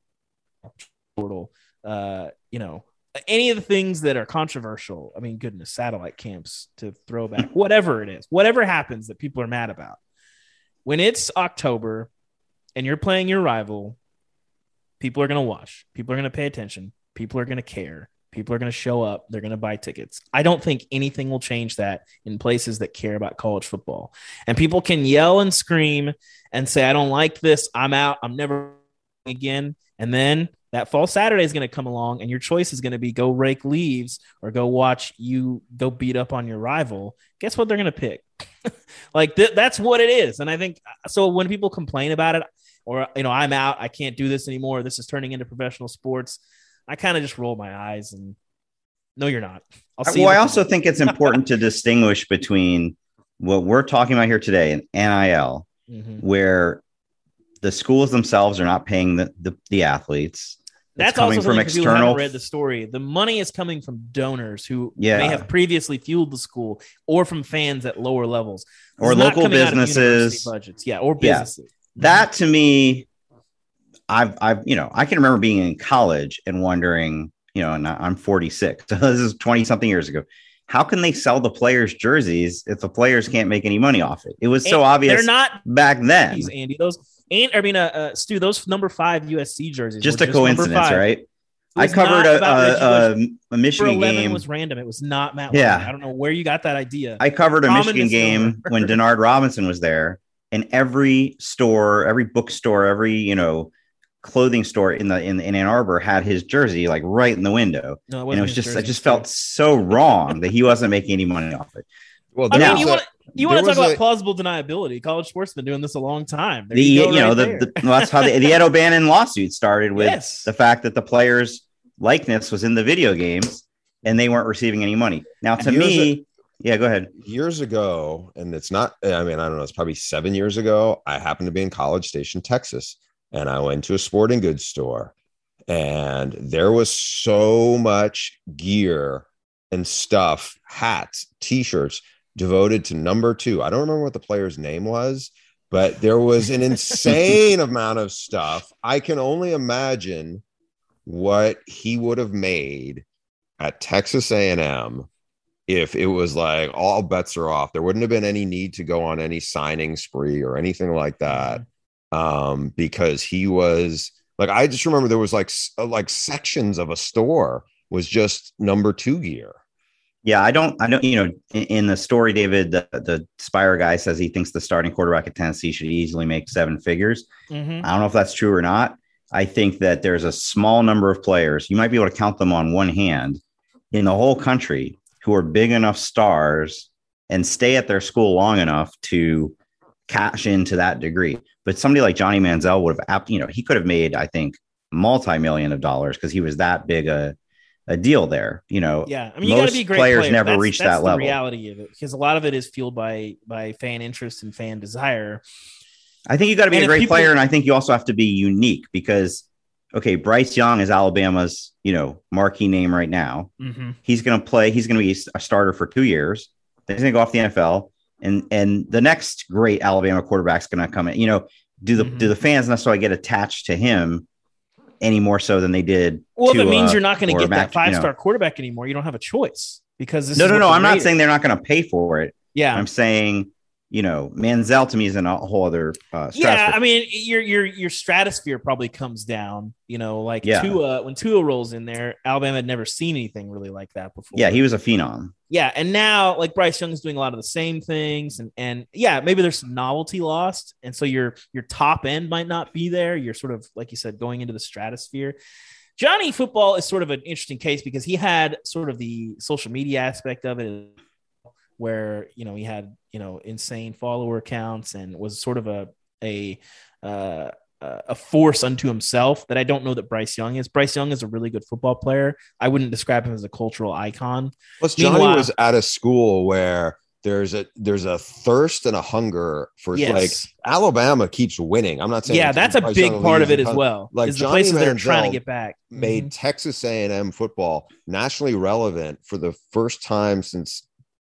S5: portal, uh, you know, any of the things that are controversial. I mean, goodness, satellite camps to throw back, whatever it is, whatever happens that people are mad about. When it's October and you're playing your rival, people are going to watch. People are going to pay attention. People are going to care. People are going to show up. They're going to buy tickets. I don't think anything will change that in places that care about college football. And people can yell and scream and say, I don't like this. I'm out. I'm never again. And then that fall Saturday is going to come along and your choice is going to be go rake leaves or go watch you go beat up on your rival. Guess what they're going to pick? Like th- that's what it is. And I think so when people complain about it or, you know, I'm out, I can't do this anymore, this is turning into professional sports, I kind of just roll my eyes and no, you're not. I'll see
S3: well, I
S5: you
S3: also think it's important to distinguish between what we're talking about here today and N I L, mm-hmm. where the schools themselves are not paying the, the, the athletes.
S5: That's
S3: coming
S5: also
S3: from
S5: external.
S3: external.
S5: Read the story. The money is coming from donors who
S3: yeah.
S5: may have previously fueled the school, or from fans at lower levels,
S3: this or local businesses,
S5: budgets. Yeah, or businesses.
S3: Yeah. That to me, I've, I've, you know, I can remember being in college and wondering, you know, and I'm forty-six, so this is twenty something years ago. How can they sell the players' jerseys if the players can't make any money off it? It was so
S5: and
S3: obvious.
S5: They're not
S3: back then.
S5: These, Andy, those. And I mean, uh, uh, Stu, those number five U S C jerseys.
S3: Just
S5: were
S3: a just coincidence, right? I covered a, a, a, a Michigan game.
S5: It was random. It was not Matt.
S3: Yeah,
S5: Ryan. I don't know where you got that idea.
S3: I covered a Common Michigan game when Denard Robinson was there, and every store, every bookstore, every you know clothing store in the in, in Ann Arbor had his jersey like right in the window. No, it and it was just jersey, I just felt so wrong that he wasn't making any money off it.
S5: Well, I mean, you want you want to talk about a, plausible deniability? College sports been doing this a long time. There
S3: the
S5: you,
S3: you know right the, the well, that's how the, the Ed O'Bannon lawsuit started with
S5: yes.
S3: the fact that the players' likeness was in the video games and they weren't receiving any money. Now, to years me, a, yeah, go ahead.
S2: Years ago, and it's not. I mean, I don't know. It's probably seven years ago. I happened to be in College Station, Texas, and I went to a sporting goods store, and there was so much gear and stuff, hats, T-shirts, devoted to number two. I don't remember what the player's name was, but there was an insane amount of stuff. I can only imagine what he would have made at Texas A and M if it was like all bets are off. There wouldn't have been any need to go on any signing spree or anything like that, um, because he was like, I just remember there was like like sections of a store was just number two gear.
S3: Yeah, I don't, I don't, you know, in, in the story, David, the, the Spire guy says he thinks the starting quarterback at Tennessee should easily make seven figures. Mm-hmm. I don't know if that's true or not. I think that there's a small number of players, you might be able to count them on one hand in the whole country, who are big enough stars and stay at their school long enough to cash into that degree. But somebody like Johnny Manziel would have, you know, he could have made, I think, multi-million of dollars because he was that big a, a deal there, you know.
S5: Yeah, I mean, you got to be a great
S3: players
S5: player.
S3: never
S5: that's,
S3: reach
S5: that's
S3: that
S5: the
S3: level.
S5: Reality of it, because a lot of it is fueled by by fan interest and fan desire.
S3: I think you got to be
S5: and
S3: a great
S5: people,
S3: player, and I think you also have to be unique because, okay, Bryce Young is Alabama's, you know, marquee name right now. Mm-hmm. He's going to play. He's going to be a starter for two years. Then he's going to go off the N F L, and and the next great Alabama quarterback is going to come in. You know, do the mm-hmm. do the fans necessarily get attached to him any more so than they did?
S5: Well,
S3: to,
S5: if it means
S3: uh,
S5: you're not going to get
S3: Mac,
S5: that five star
S3: you know.
S5: quarterback anymore, you don't have a choice because this
S3: no,
S5: is
S3: no, no. I'm not
S5: rated.
S3: saying they're not going to pay for it.
S5: Yeah,
S3: I'm saying, you know, Manziel to me is in a whole other. Uh,
S5: yeah, I mean, your your your stratosphere probably comes down. You know, like
S3: yeah.
S5: Tua, when Tua rolls in there, Alabama had never seen anything really like that before.
S3: Yeah, he was a phenom.
S5: Yeah, and now like Bryce Young is doing a lot of the same things, and and yeah, maybe there's some novelty lost, and so your your top end might not be there. You're sort of like you said, going into the stratosphere. Johnny Football is sort of an interesting case because he had sort of the social media aspect of it, where you know he had you know insane follower accounts and was sort of a a uh, a force unto himself that I don't know that Bryce Young is. Bryce Young is a really good football player. I wouldn't describe him as a cultural icon.
S2: Plus, Johnny Meanwhile, was at a school where there's a there's a thirst and a hunger for
S5: Yes.
S2: like Alabama keeps winning. I'm not saying
S5: Yeah,
S2: it's
S5: that's a
S2: Bryce
S5: big
S2: Young
S5: part of
S2: leads
S5: it
S2: the
S5: as
S2: con-
S5: well.
S2: Like
S5: is the
S2: Johnny
S5: places they're trying to
S2: Manziel
S5: get back.
S2: made
S5: Mhm.
S2: Texas A and M football nationally relevant for the first time since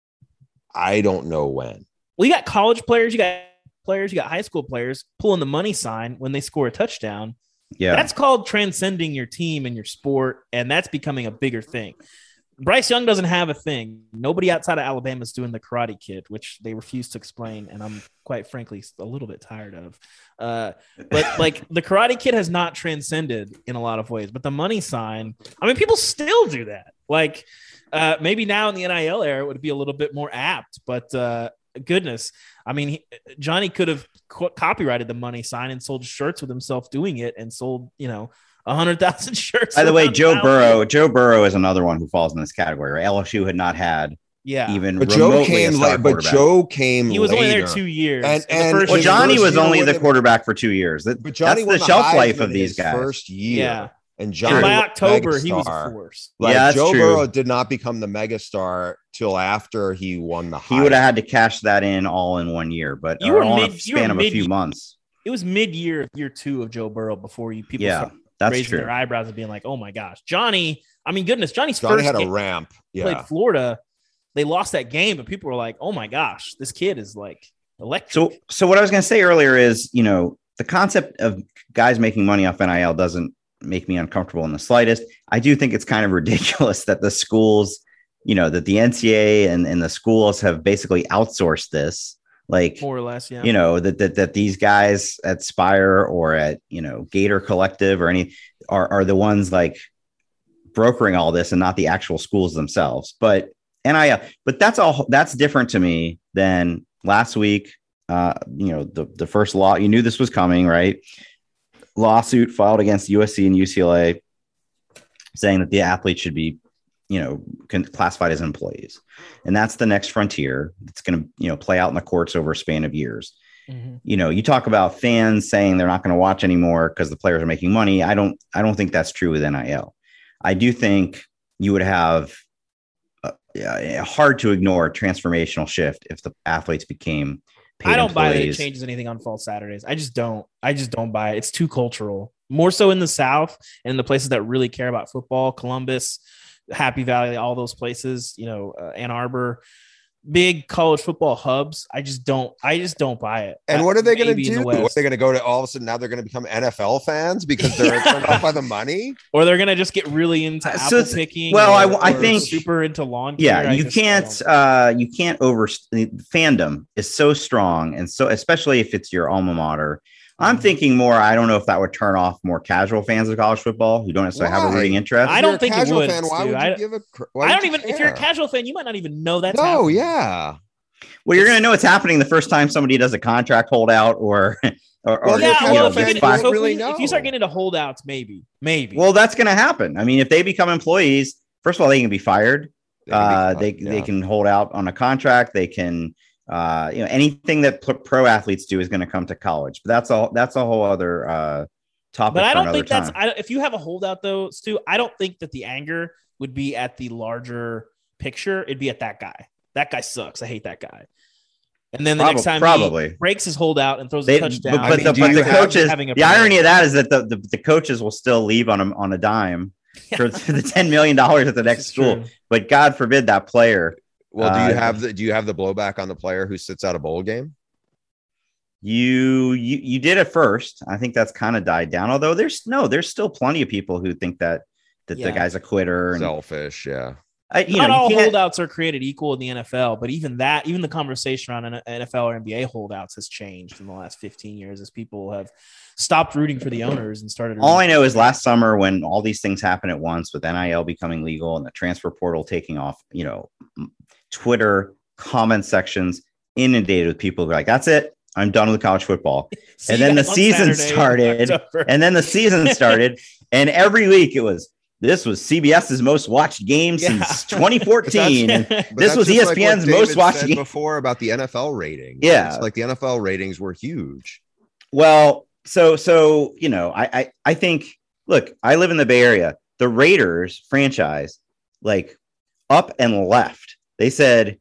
S2: I don't know when.
S5: Well, you got college players, you got players, you got high school players pulling the money sign when they score a touchdown.
S3: Yeah.
S5: That's called transcending your team and your sport, and that's becoming a bigger thing. Bryce Young doesn't have a thing. Nobody outside of Alabama is doing the Karate Kid, which they refuse to explain, and I'm quite frankly a little bit tired of. Uh, but like the Karate Kid has not transcended in a lot of ways, but the money sign, I mean, people still do that. Like uh, maybe now in the N I L era, it would be a little bit more apt, but uh, goodness, I mean, he, Johnny could have co- copyrighted the money sign and sold shirts with himself doing it, and sold, you know, a hundred thousand shirts.
S3: By the way,
S5: around
S3: Joe
S5: town.
S3: Burrow, Joe Burrow is another one who falls in this category. Right? L S U had not had
S5: Yeah,
S3: even
S2: But Joe
S3: remotely
S2: came
S3: a star
S2: late. But
S3: quarterback.
S2: Joe came.
S5: he was only there
S2: later.
S5: two years.
S2: And-
S5: In the
S2: and-
S5: first
S3: Well,
S2: his
S5: year-
S3: Johnny
S2: first
S3: was
S2: year
S3: only the
S2: would've-
S3: quarterback for two years. That,
S2: But Johnny
S3: that's
S2: won
S3: the shelf
S2: Heisman
S3: life of
S2: in
S3: these
S2: his
S3: guys.
S2: first year.
S5: Yeah.
S2: And
S5: And
S2: Johnny
S5: by
S2: was
S5: October, he was a
S2: megastar.
S5: force.
S2: Like
S3: Yeah, that's
S2: Joe
S3: true.
S2: Burrow did not become the megastar till after he won the.
S3: He would have
S2: Heisman.
S3: had to cash that in all in one year, but
S5: You
S3: or
S5: were
S3: all in a
S5: mid- you were
S3: span of a
S5: mid-
S3: few months.
S5: It was mid-year, year two of Joe Burrow before you people
S3: Yeah,
S5: started
S3: that's
S5: raising
S3: true.
S5: their eyebrows and being like, "Oh my gosh, Johnny!" I mean, goodness, Johnny's
S2: Johnny
S5: first
S2: had a
S5: game
S2: ramp.
S5: played
S2: Yeah.
S5: Florida. They lost that game, but people were like, "Oh my gosh, this kid is like electric."
S3: So, so what I was going to say earlier is, you know, the concept of guys making money off N I L doesn't make me uncomfortable in the slightest. I do think it's kind of ridiculous that the schools, you know, that the N C A A and, and the schools have basically outsourced this. Like,
S5: more or less, yeah.
S3: you know, that, that, that these guys at Spire or at, you know, Gator Collective or any are, are the ones like brokering all this and not the actual schools themselves. But N I L, but that's all, that's different to me than last week. Uh, you know, the, the first law, you knew this was coming, right? Lawsuit filed against U S C and U C L A saying that the athletes should be, you know, con- classified as employees. And that's the next frontier. It's going to, you know, play out in the courts over a span of years.
S5: Mhm.
S3: You know, you talk about fans saying they're not going to watch anymore because the players are making money. I don't, I don't think that's true with N I L. I do think you would have a, a hard to ignore transformational shift if the athletes became paid
S5: I don't buy that it
S3: employees.
S5: changes anything on fall Saturdays. I just don't. I just don't buy it. It's too cultural. More so in the South and in the places that really care about football, Columbus, Happy Valley, all those places, you know, uh, Ann Arbor, big college football hubs. I just don't. I just don't buy it.
S2: And
S5: Uh,
S2: what are they going to
S5: maybe in
S2: do?
S5: the
S2: What, are
S5: West.
S2: they going to go to all of a sudden now they're going to become N F L fans because they're
S5: Yeah.
S2: turned off by the money?
S5: Or they're gonna just get really into
S3: Uh, so
S5: apple
S3: it's-
S5: picking.
S3: well, I-
S5: or-
S3: I
S5: or
S3: think-
S5: super into lawn.
S3: Yeah,
S5: care. I
S3: you
S5: just- I
S3: can't,
S5: don't-
S3: uh, you can't over fandom is so strong. And so, especially if it's your alma mater, I'm thinking more, I don't know if that would turn off more casual fans of college football who don't necessarily have a
S2: Why?
S3: rooting interest.
S5: I
S2: If
S5: don't
S2: you're a
S5: think it
S2: casual
S5: would,
S2: fan, why
S5: Stu.
S2: would you
S5: I-
S2: give a? cr- why
S5: I
S2: would
S5: don't
S2: you
S5: even. If you're a
S2: care?
S5: casual fan, you might not even know that's
S2: No,
S5: happening.
S2: yeah.
S3: Well, you're going to know it's happening the first time somebody does a contract holdout or, or,
S2: Well,
S3: or
S2: you're a
S5: Yeah,
S2: casual
S5: well,
S3: you
S5: if,
S3: know,
S5: you
S2: fan,
S3: gets
S5: get,
S2: you
S3: fired.
S5: so
S2: don't
S5: if,
S2: really
S5: we- if
S2: know.
S5: you start getting into holdouts, maybe, maybe.
S3: Well, that's going to happen. I mean, if they become employees, first of all, they can be fired.
S2: They can be
S3: uh,
S2: cut,
S3: they
S2: yeah.
S3: they can hold out on a contract. They can, uh, you know, anything that p- pro athletes do is going to come to college. But that's all. That's a whole other uh, topic.
S5: But I
S3: for
S5: don't
S3: another
S5: think that's.
S3: time.
S5: I, if you have a holdout though, Stu, I don't think that the anger would be at the larger picture. It'd be at that guy. That guy sucks. I hate that guy. And then the
S3: Prob-
S5: next time
S3: probably.
S5: he breaks his holdout and throws
S3: They-
S5: a touchdown.
S3: but,
S2: I
S3: but
S2: mean,
S3: the,
S2: do
S3: but
S2: you
S3: the
S2: have-
S3: coaches,
S5: having a
S3: the irony
S5: parade.
S3: of that is that the, the, the coaches will still leave on a, on a dime for, for the ten million dollars at the next
S5: This is
S3: school.
S5: true.
S3: But God forbid that player.
S2: Well, do you
S3: Uh,
S2: have the do you have the blowback on the player who sits out a bowl game?
S3: You, you you did it first. I think that's kind of died down. Although there's no, there's still plenty of people who think that that
S5: Yeah.
S3: the guy's a quitter. And
S2: Selfish, yeah.
S3: I, you
S5: Not
S3: know,
S5: all
S3: you can't-
S5: holdouts are created equal in the N F L, but even that, even the conversation around N F L or N B A holdouts has changed in the last fifteen years as people have stopped rooting for the owners and started.
S3: All I
S5: rooting-
S3: know is last summer when all these things happen at once with N I L becoming legal and the transfer portal taking off, you know, Twitter comment sections inundated with people who are like, that's it. I'm done with college football.
S5: See
S3: and
S5: you
S3: then the
S5: guys on
S3: season
S5: Saturday in
S3: started
S5: October.
S3: and then the season started and every week it was, this was CBS's most watched game
S5: Yeah.
S3: since twenty fourteen. And
S2: But
S3: this
S2: that's
S3: was
S2: just like what
S3: ESPN's most
S2: David
S3: watched
S2: said
S3: game.
S2: before about the N F L ratings.
S3: Yeah.
S2: It's like the N F L ratings were huge.
S3: Well, so so you know, I, I I think look, I live in the Bay Area. The Raiders franchise, like up and left, they said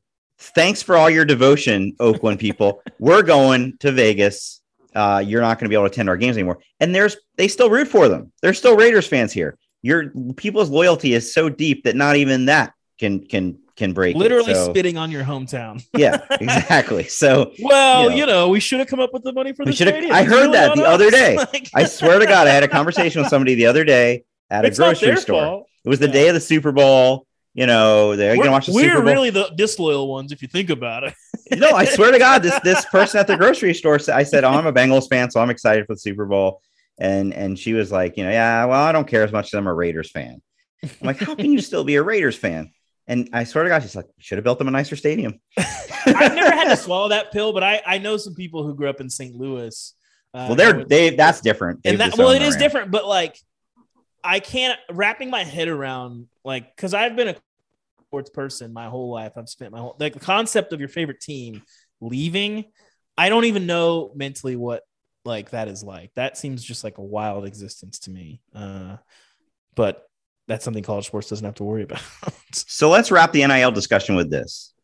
S3: thanks for all your devotion, Oakland people. We're going to Vegas. Uh, you're not going to be able to attend our games anymore. And there's they still root for them. They're still Raiders fans here. Your people's loyalty is so deep that not even that can can can break.
S5: Literally
S3: so,
S5: spitting on your hometown.
S3: Yeah, exactly. So
S5: well, you know,
S3: you know,
S5: we should have come up with the money for the stadium.
S3: I heard
S5: really
S3: that the
S5: us.
S3: other day.
S5: Like,
S3: I swear to God, I had a conversation with somebody the other day at a
S5: it's not
S3: grocery
S5: their
S3: store.
S5: fault.
S3: It was the
S5: Yeah.
S3: day of the Super Bowl. You know, they're going to watch the
S5: we're
S3: Super Bowl.
S5: really the disloyal ones, if you think about it.
S3: No, I swear to God, this this person at the grocery store, I said, oh, I'm a Bengals fan, so I'm excited for the Super Bowl. And and she was like, you know, yeah, well, I don't care as much as I'm a Raiders fan. I'm like, how can you still be a Raiders fan? And I swear to God, she's like, should have built them a nicer stadium.
S5: I've never had to swallow that pill, but I, I know some people who grew up in Saint Louis. Uh,
S3: well, they're they that's different.
S5: And
S3: They've
S5: that, well, it
S3: disowned
S5: is
S3: around.
S5: different, but like, I can't wrapping my head around like because I've been a sports person my whole life. I've spent my whole like the concept of your favorite team leaving. I don't even know mentally what like that is like. That seems just like a wild existence to me. Uh, but that's something college sports doesn't have to worry about.
S3: So let's wrap the N I L discussion with this.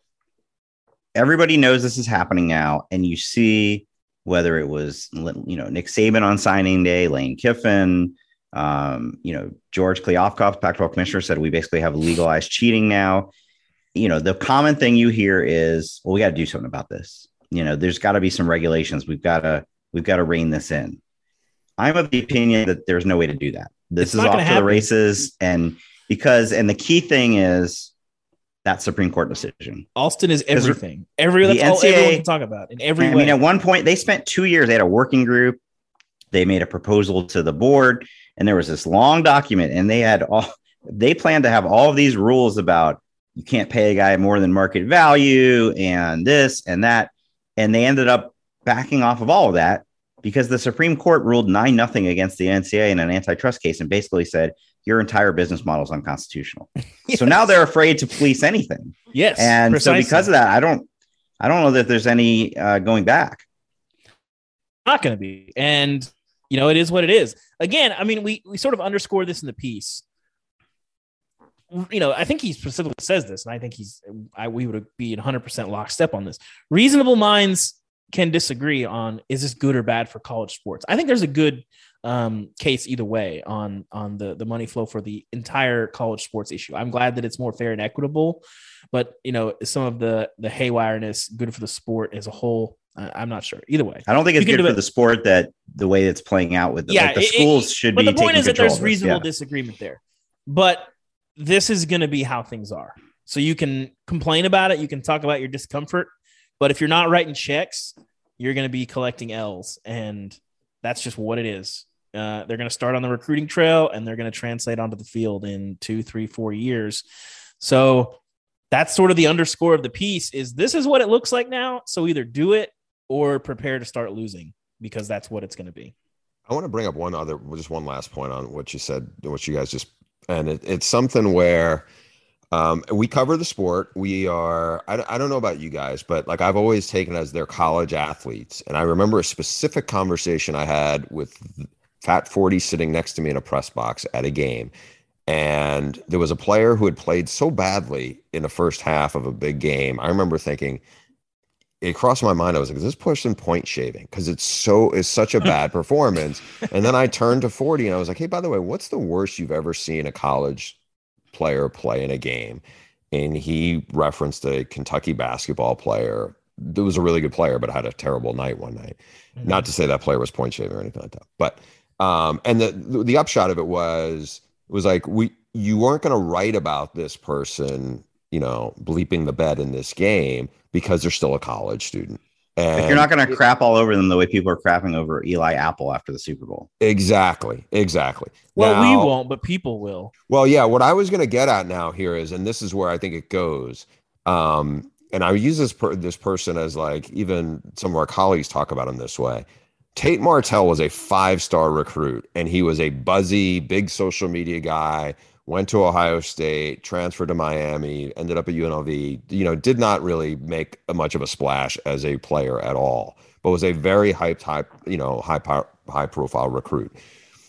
S3: Everybody knows this is happening now, and you see whether it was you know Nick Saban on signing day, Lane Kiffin. Um, you know, George Kliavkoff, Pac twelve commissioner, said we basically have legalized cheating now. You know, the common thing you hear is, well, we got to do something about this. You know, there's got to be some regulations. We've got to we've got to rein this in. I'm of the opinion that there's no way to do that. This
S5: It's
S3: is
S5: not
S3: off
S5: gonna
S3: to the
S5: happen.
S3: races. And because and the key thing is that Supreme Court decision.
S5: Alston is everything. Every
S3: the
S5: that's all
S3: N C double A
S5: everyone can talk about in every
S3: I
S5: way.
S3: mean, at one point, they spent two years. They had a working group. They made a proposal to the board, and there was this long document. And they had all. They planned to have all of these rules about you can't pay a guy more than market value, and this and that. And they ended up backing off of all of that because the Supreme Court ruled nine nothing against the N C double A in an antitrust case, and basically said your entire business model is unconstitutional.
S5: Yes.
S3: So now they're afraid to police anything.
S5: Yes,
S3: And
S5: precisely.
S3: so because of that, I don't, I don't know that there's any uh, going back.
S5: Not going to be. And, you know, it is what it is. Again, I mean, we, we sort of underscore this in the piece. You know, I think he specifically says this, and I think he's, I, we would be one hundred percent lockstep on this. Reasonable minds can disagree on, is this good or bad for college sports? I think there's a good um, case either way on, on the, the money flow for the entire college sports issue. I'm glad that it's more fair and equitable, but, you know, some of the, the haywireness good for the sport as a whole. I'm not sure. Either way,
S3: I don't think it's good for
S5: it.
S3: the sport that the way it's playing out with the,
S5: Yeah,
S3: like the
S5: it,
S3: schools
S5: it,
S3: should
S5: but
S3: be.
S5: But the point
S3: taking
S5: is that
S3: control
S5: there's
S3: of this.
S5: reasonable
S3: Yeah.
S5: disagreement there. But this is going to be how things are. So you can complain about it. You can talk about your discomfort. But if you're not writing checks, you're going to be collecting L's. And that's just what it is. Uh, they're going to start on the recruiting trail, and they're going to translate onto the field in two, three, four years. So that's sort of the underscore of the piece is this is what it looks like now. So either do it or prepare to start losing, because that's what it's going to be.
S2: I want to bring up one other, just one last point on what you said, what you guys just, and it, it's something where um, we cover the sport. We are, I, I don't know about you guys, but like I've always taken as their college athletes. And I remember a specific conversation I had with Fat forty sitting next to me in a press box at a game. And there was a player who had played so badly in the first half of a big game. I remember thinking, it crossed my mind. I was like, is this person point shaving? Because it's so it's such a bad performance. And then I turned to forty and I was like, hey, by the way, what's the worst you've ever seen a college player play in a game? And he referenced a Kentucky basketball player. That was a really good player, but had a terrible night one night. Mm-hmm. Not to say that player was point shaving or anything like that. But um, and the the upshot of it was it was like we you weren't going to write about this person, you know, bleeping the bed in this game because they're still a college student. And
S3: like you're not going to crap all over them the way people are crapping over Eli Apple after the Super Bowl.
S2: Exactly. Exactly.
S5: Well,
S2: now,
S5: we won't, but people will.
S2: Well, yeah. What I was going to get at now here is, and this is where I think it goes. Um, and I use this per, this person as like even some of our colleagues talk about him this way. Tate Martell was a five-star recruit, and he was a buzzy, big social media guy. Went to Ohio State, transferred to Miami, ended up at U N L V, you know, did not really make a much of a splash as a player at all, but was a very hyped, high, you know, high power, high profile recruit.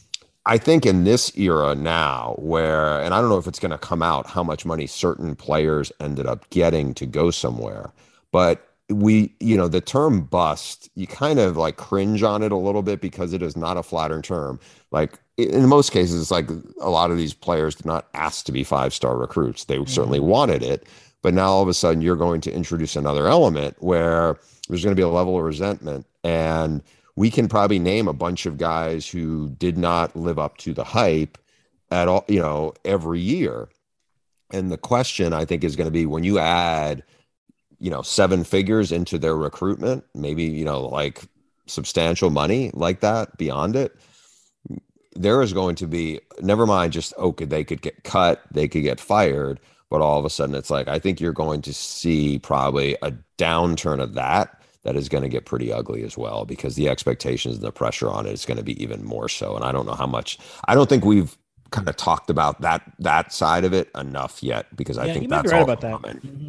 S2: I think in this era now where, and I don't know if it's going to come out how much money certain players ended up getting to go somewhere, but we, you know, the term bust, you kind of like cringe on it a little bit because it is not a flattering term. Like in most cases, it's like a lot of these players did not ask to be five-star recruits. They mm-hmm. certainly wanted it, but now all of a sudden you're going to introduce another element where there's going to be a level of resentment. And we can probably name a bunch of guys who did not live up to the hype at all, you know, every year. And the question I think is going to be when you add, you know, seven figures into their recruitment, maybe, you know, like substantial money like that beyond it, there is going to be, never mind just, oh, could they could get cut, they could get fired. But all of a sudden it's like, I think you're going to see probably a downturn of that. That is going to get pretty ugly as well because the expectations and the pressure on it is going to be even more so. And I don't know how much, I don't think we've kind of talked about that, that side of it enough yet, because I
S5: yeah,
S2: think
S5: you might
S2: that's
S5: be right
S2: all
S5: about that.
S2: Mm-hmm.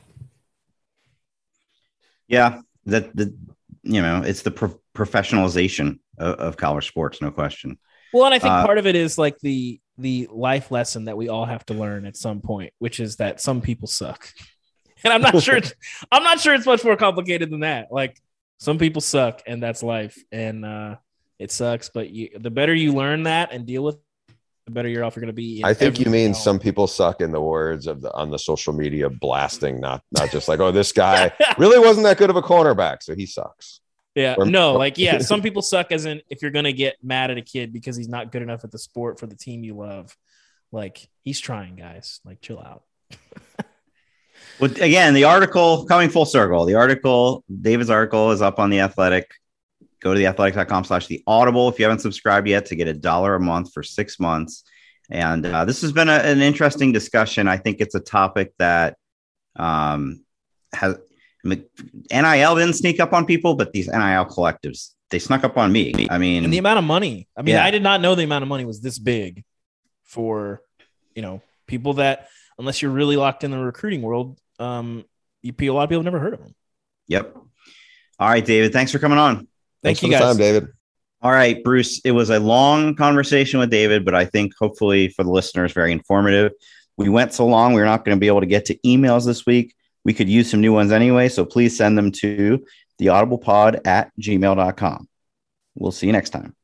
S3: Yeah. That the, you know, it's the pro- professionalization of, of college sports. No question.
S5: Well, and I think
S3: uh,
S5: part of it is like the, the life lesson that we all have to learn at some point, which is that some people suck. And I'm not sure. It's, I'm not sure it's much more complicated than that. Like some people suck, and that's life, and uh, it sucks. But you, the better you learn that and deal with, it, the better you're off you're going to be.
S2: I think you mean
S5: else.
S2: Some people suck in the words of the on the social media blasting, not not just like, oh, this guy really wasn't that good of a cornerback, so he sucks.
S5: Yeah,
S2: or,
S5: no, like yeah, some people suck as in if you're going to get mad at a kid because he's not good enough at the sport for the team you love, like he's trying, guys. Like chill out.
S3: Well, again, the article coming full circle, the article, David's article is up on The Athletic. Go to theathletic.com slash the audible if you haven't subscribed yet to get a dollar a month for six months. And uh, this has been a, an interesting discussion. I think it's a topic that um, has N I L didn't sneak up on people, but these N I L collectives, they snuck up on me. I mean,
S5: and the amount of money. I mean,
S3: yeah.
S5: I did not know the amount of money was this big for, you know, people that, unless you're really locked in the recruiting world, um, you, a lot of people have never heard of them.
S3: Yep. All right, David. Thanks for coming on.
S2: Thanks
S5: Thank you,
S2: for the
S5: guys.
S2: time, David.
S3: All right, Bruce. It was a long conversation with David, but I think hopefully for the listeners, very informative. We went so long, we're not going to be able to get to emails this week. We could use some new ones anyway, so please send them to theaudiblepod at gmail dot com. We'll see you next time.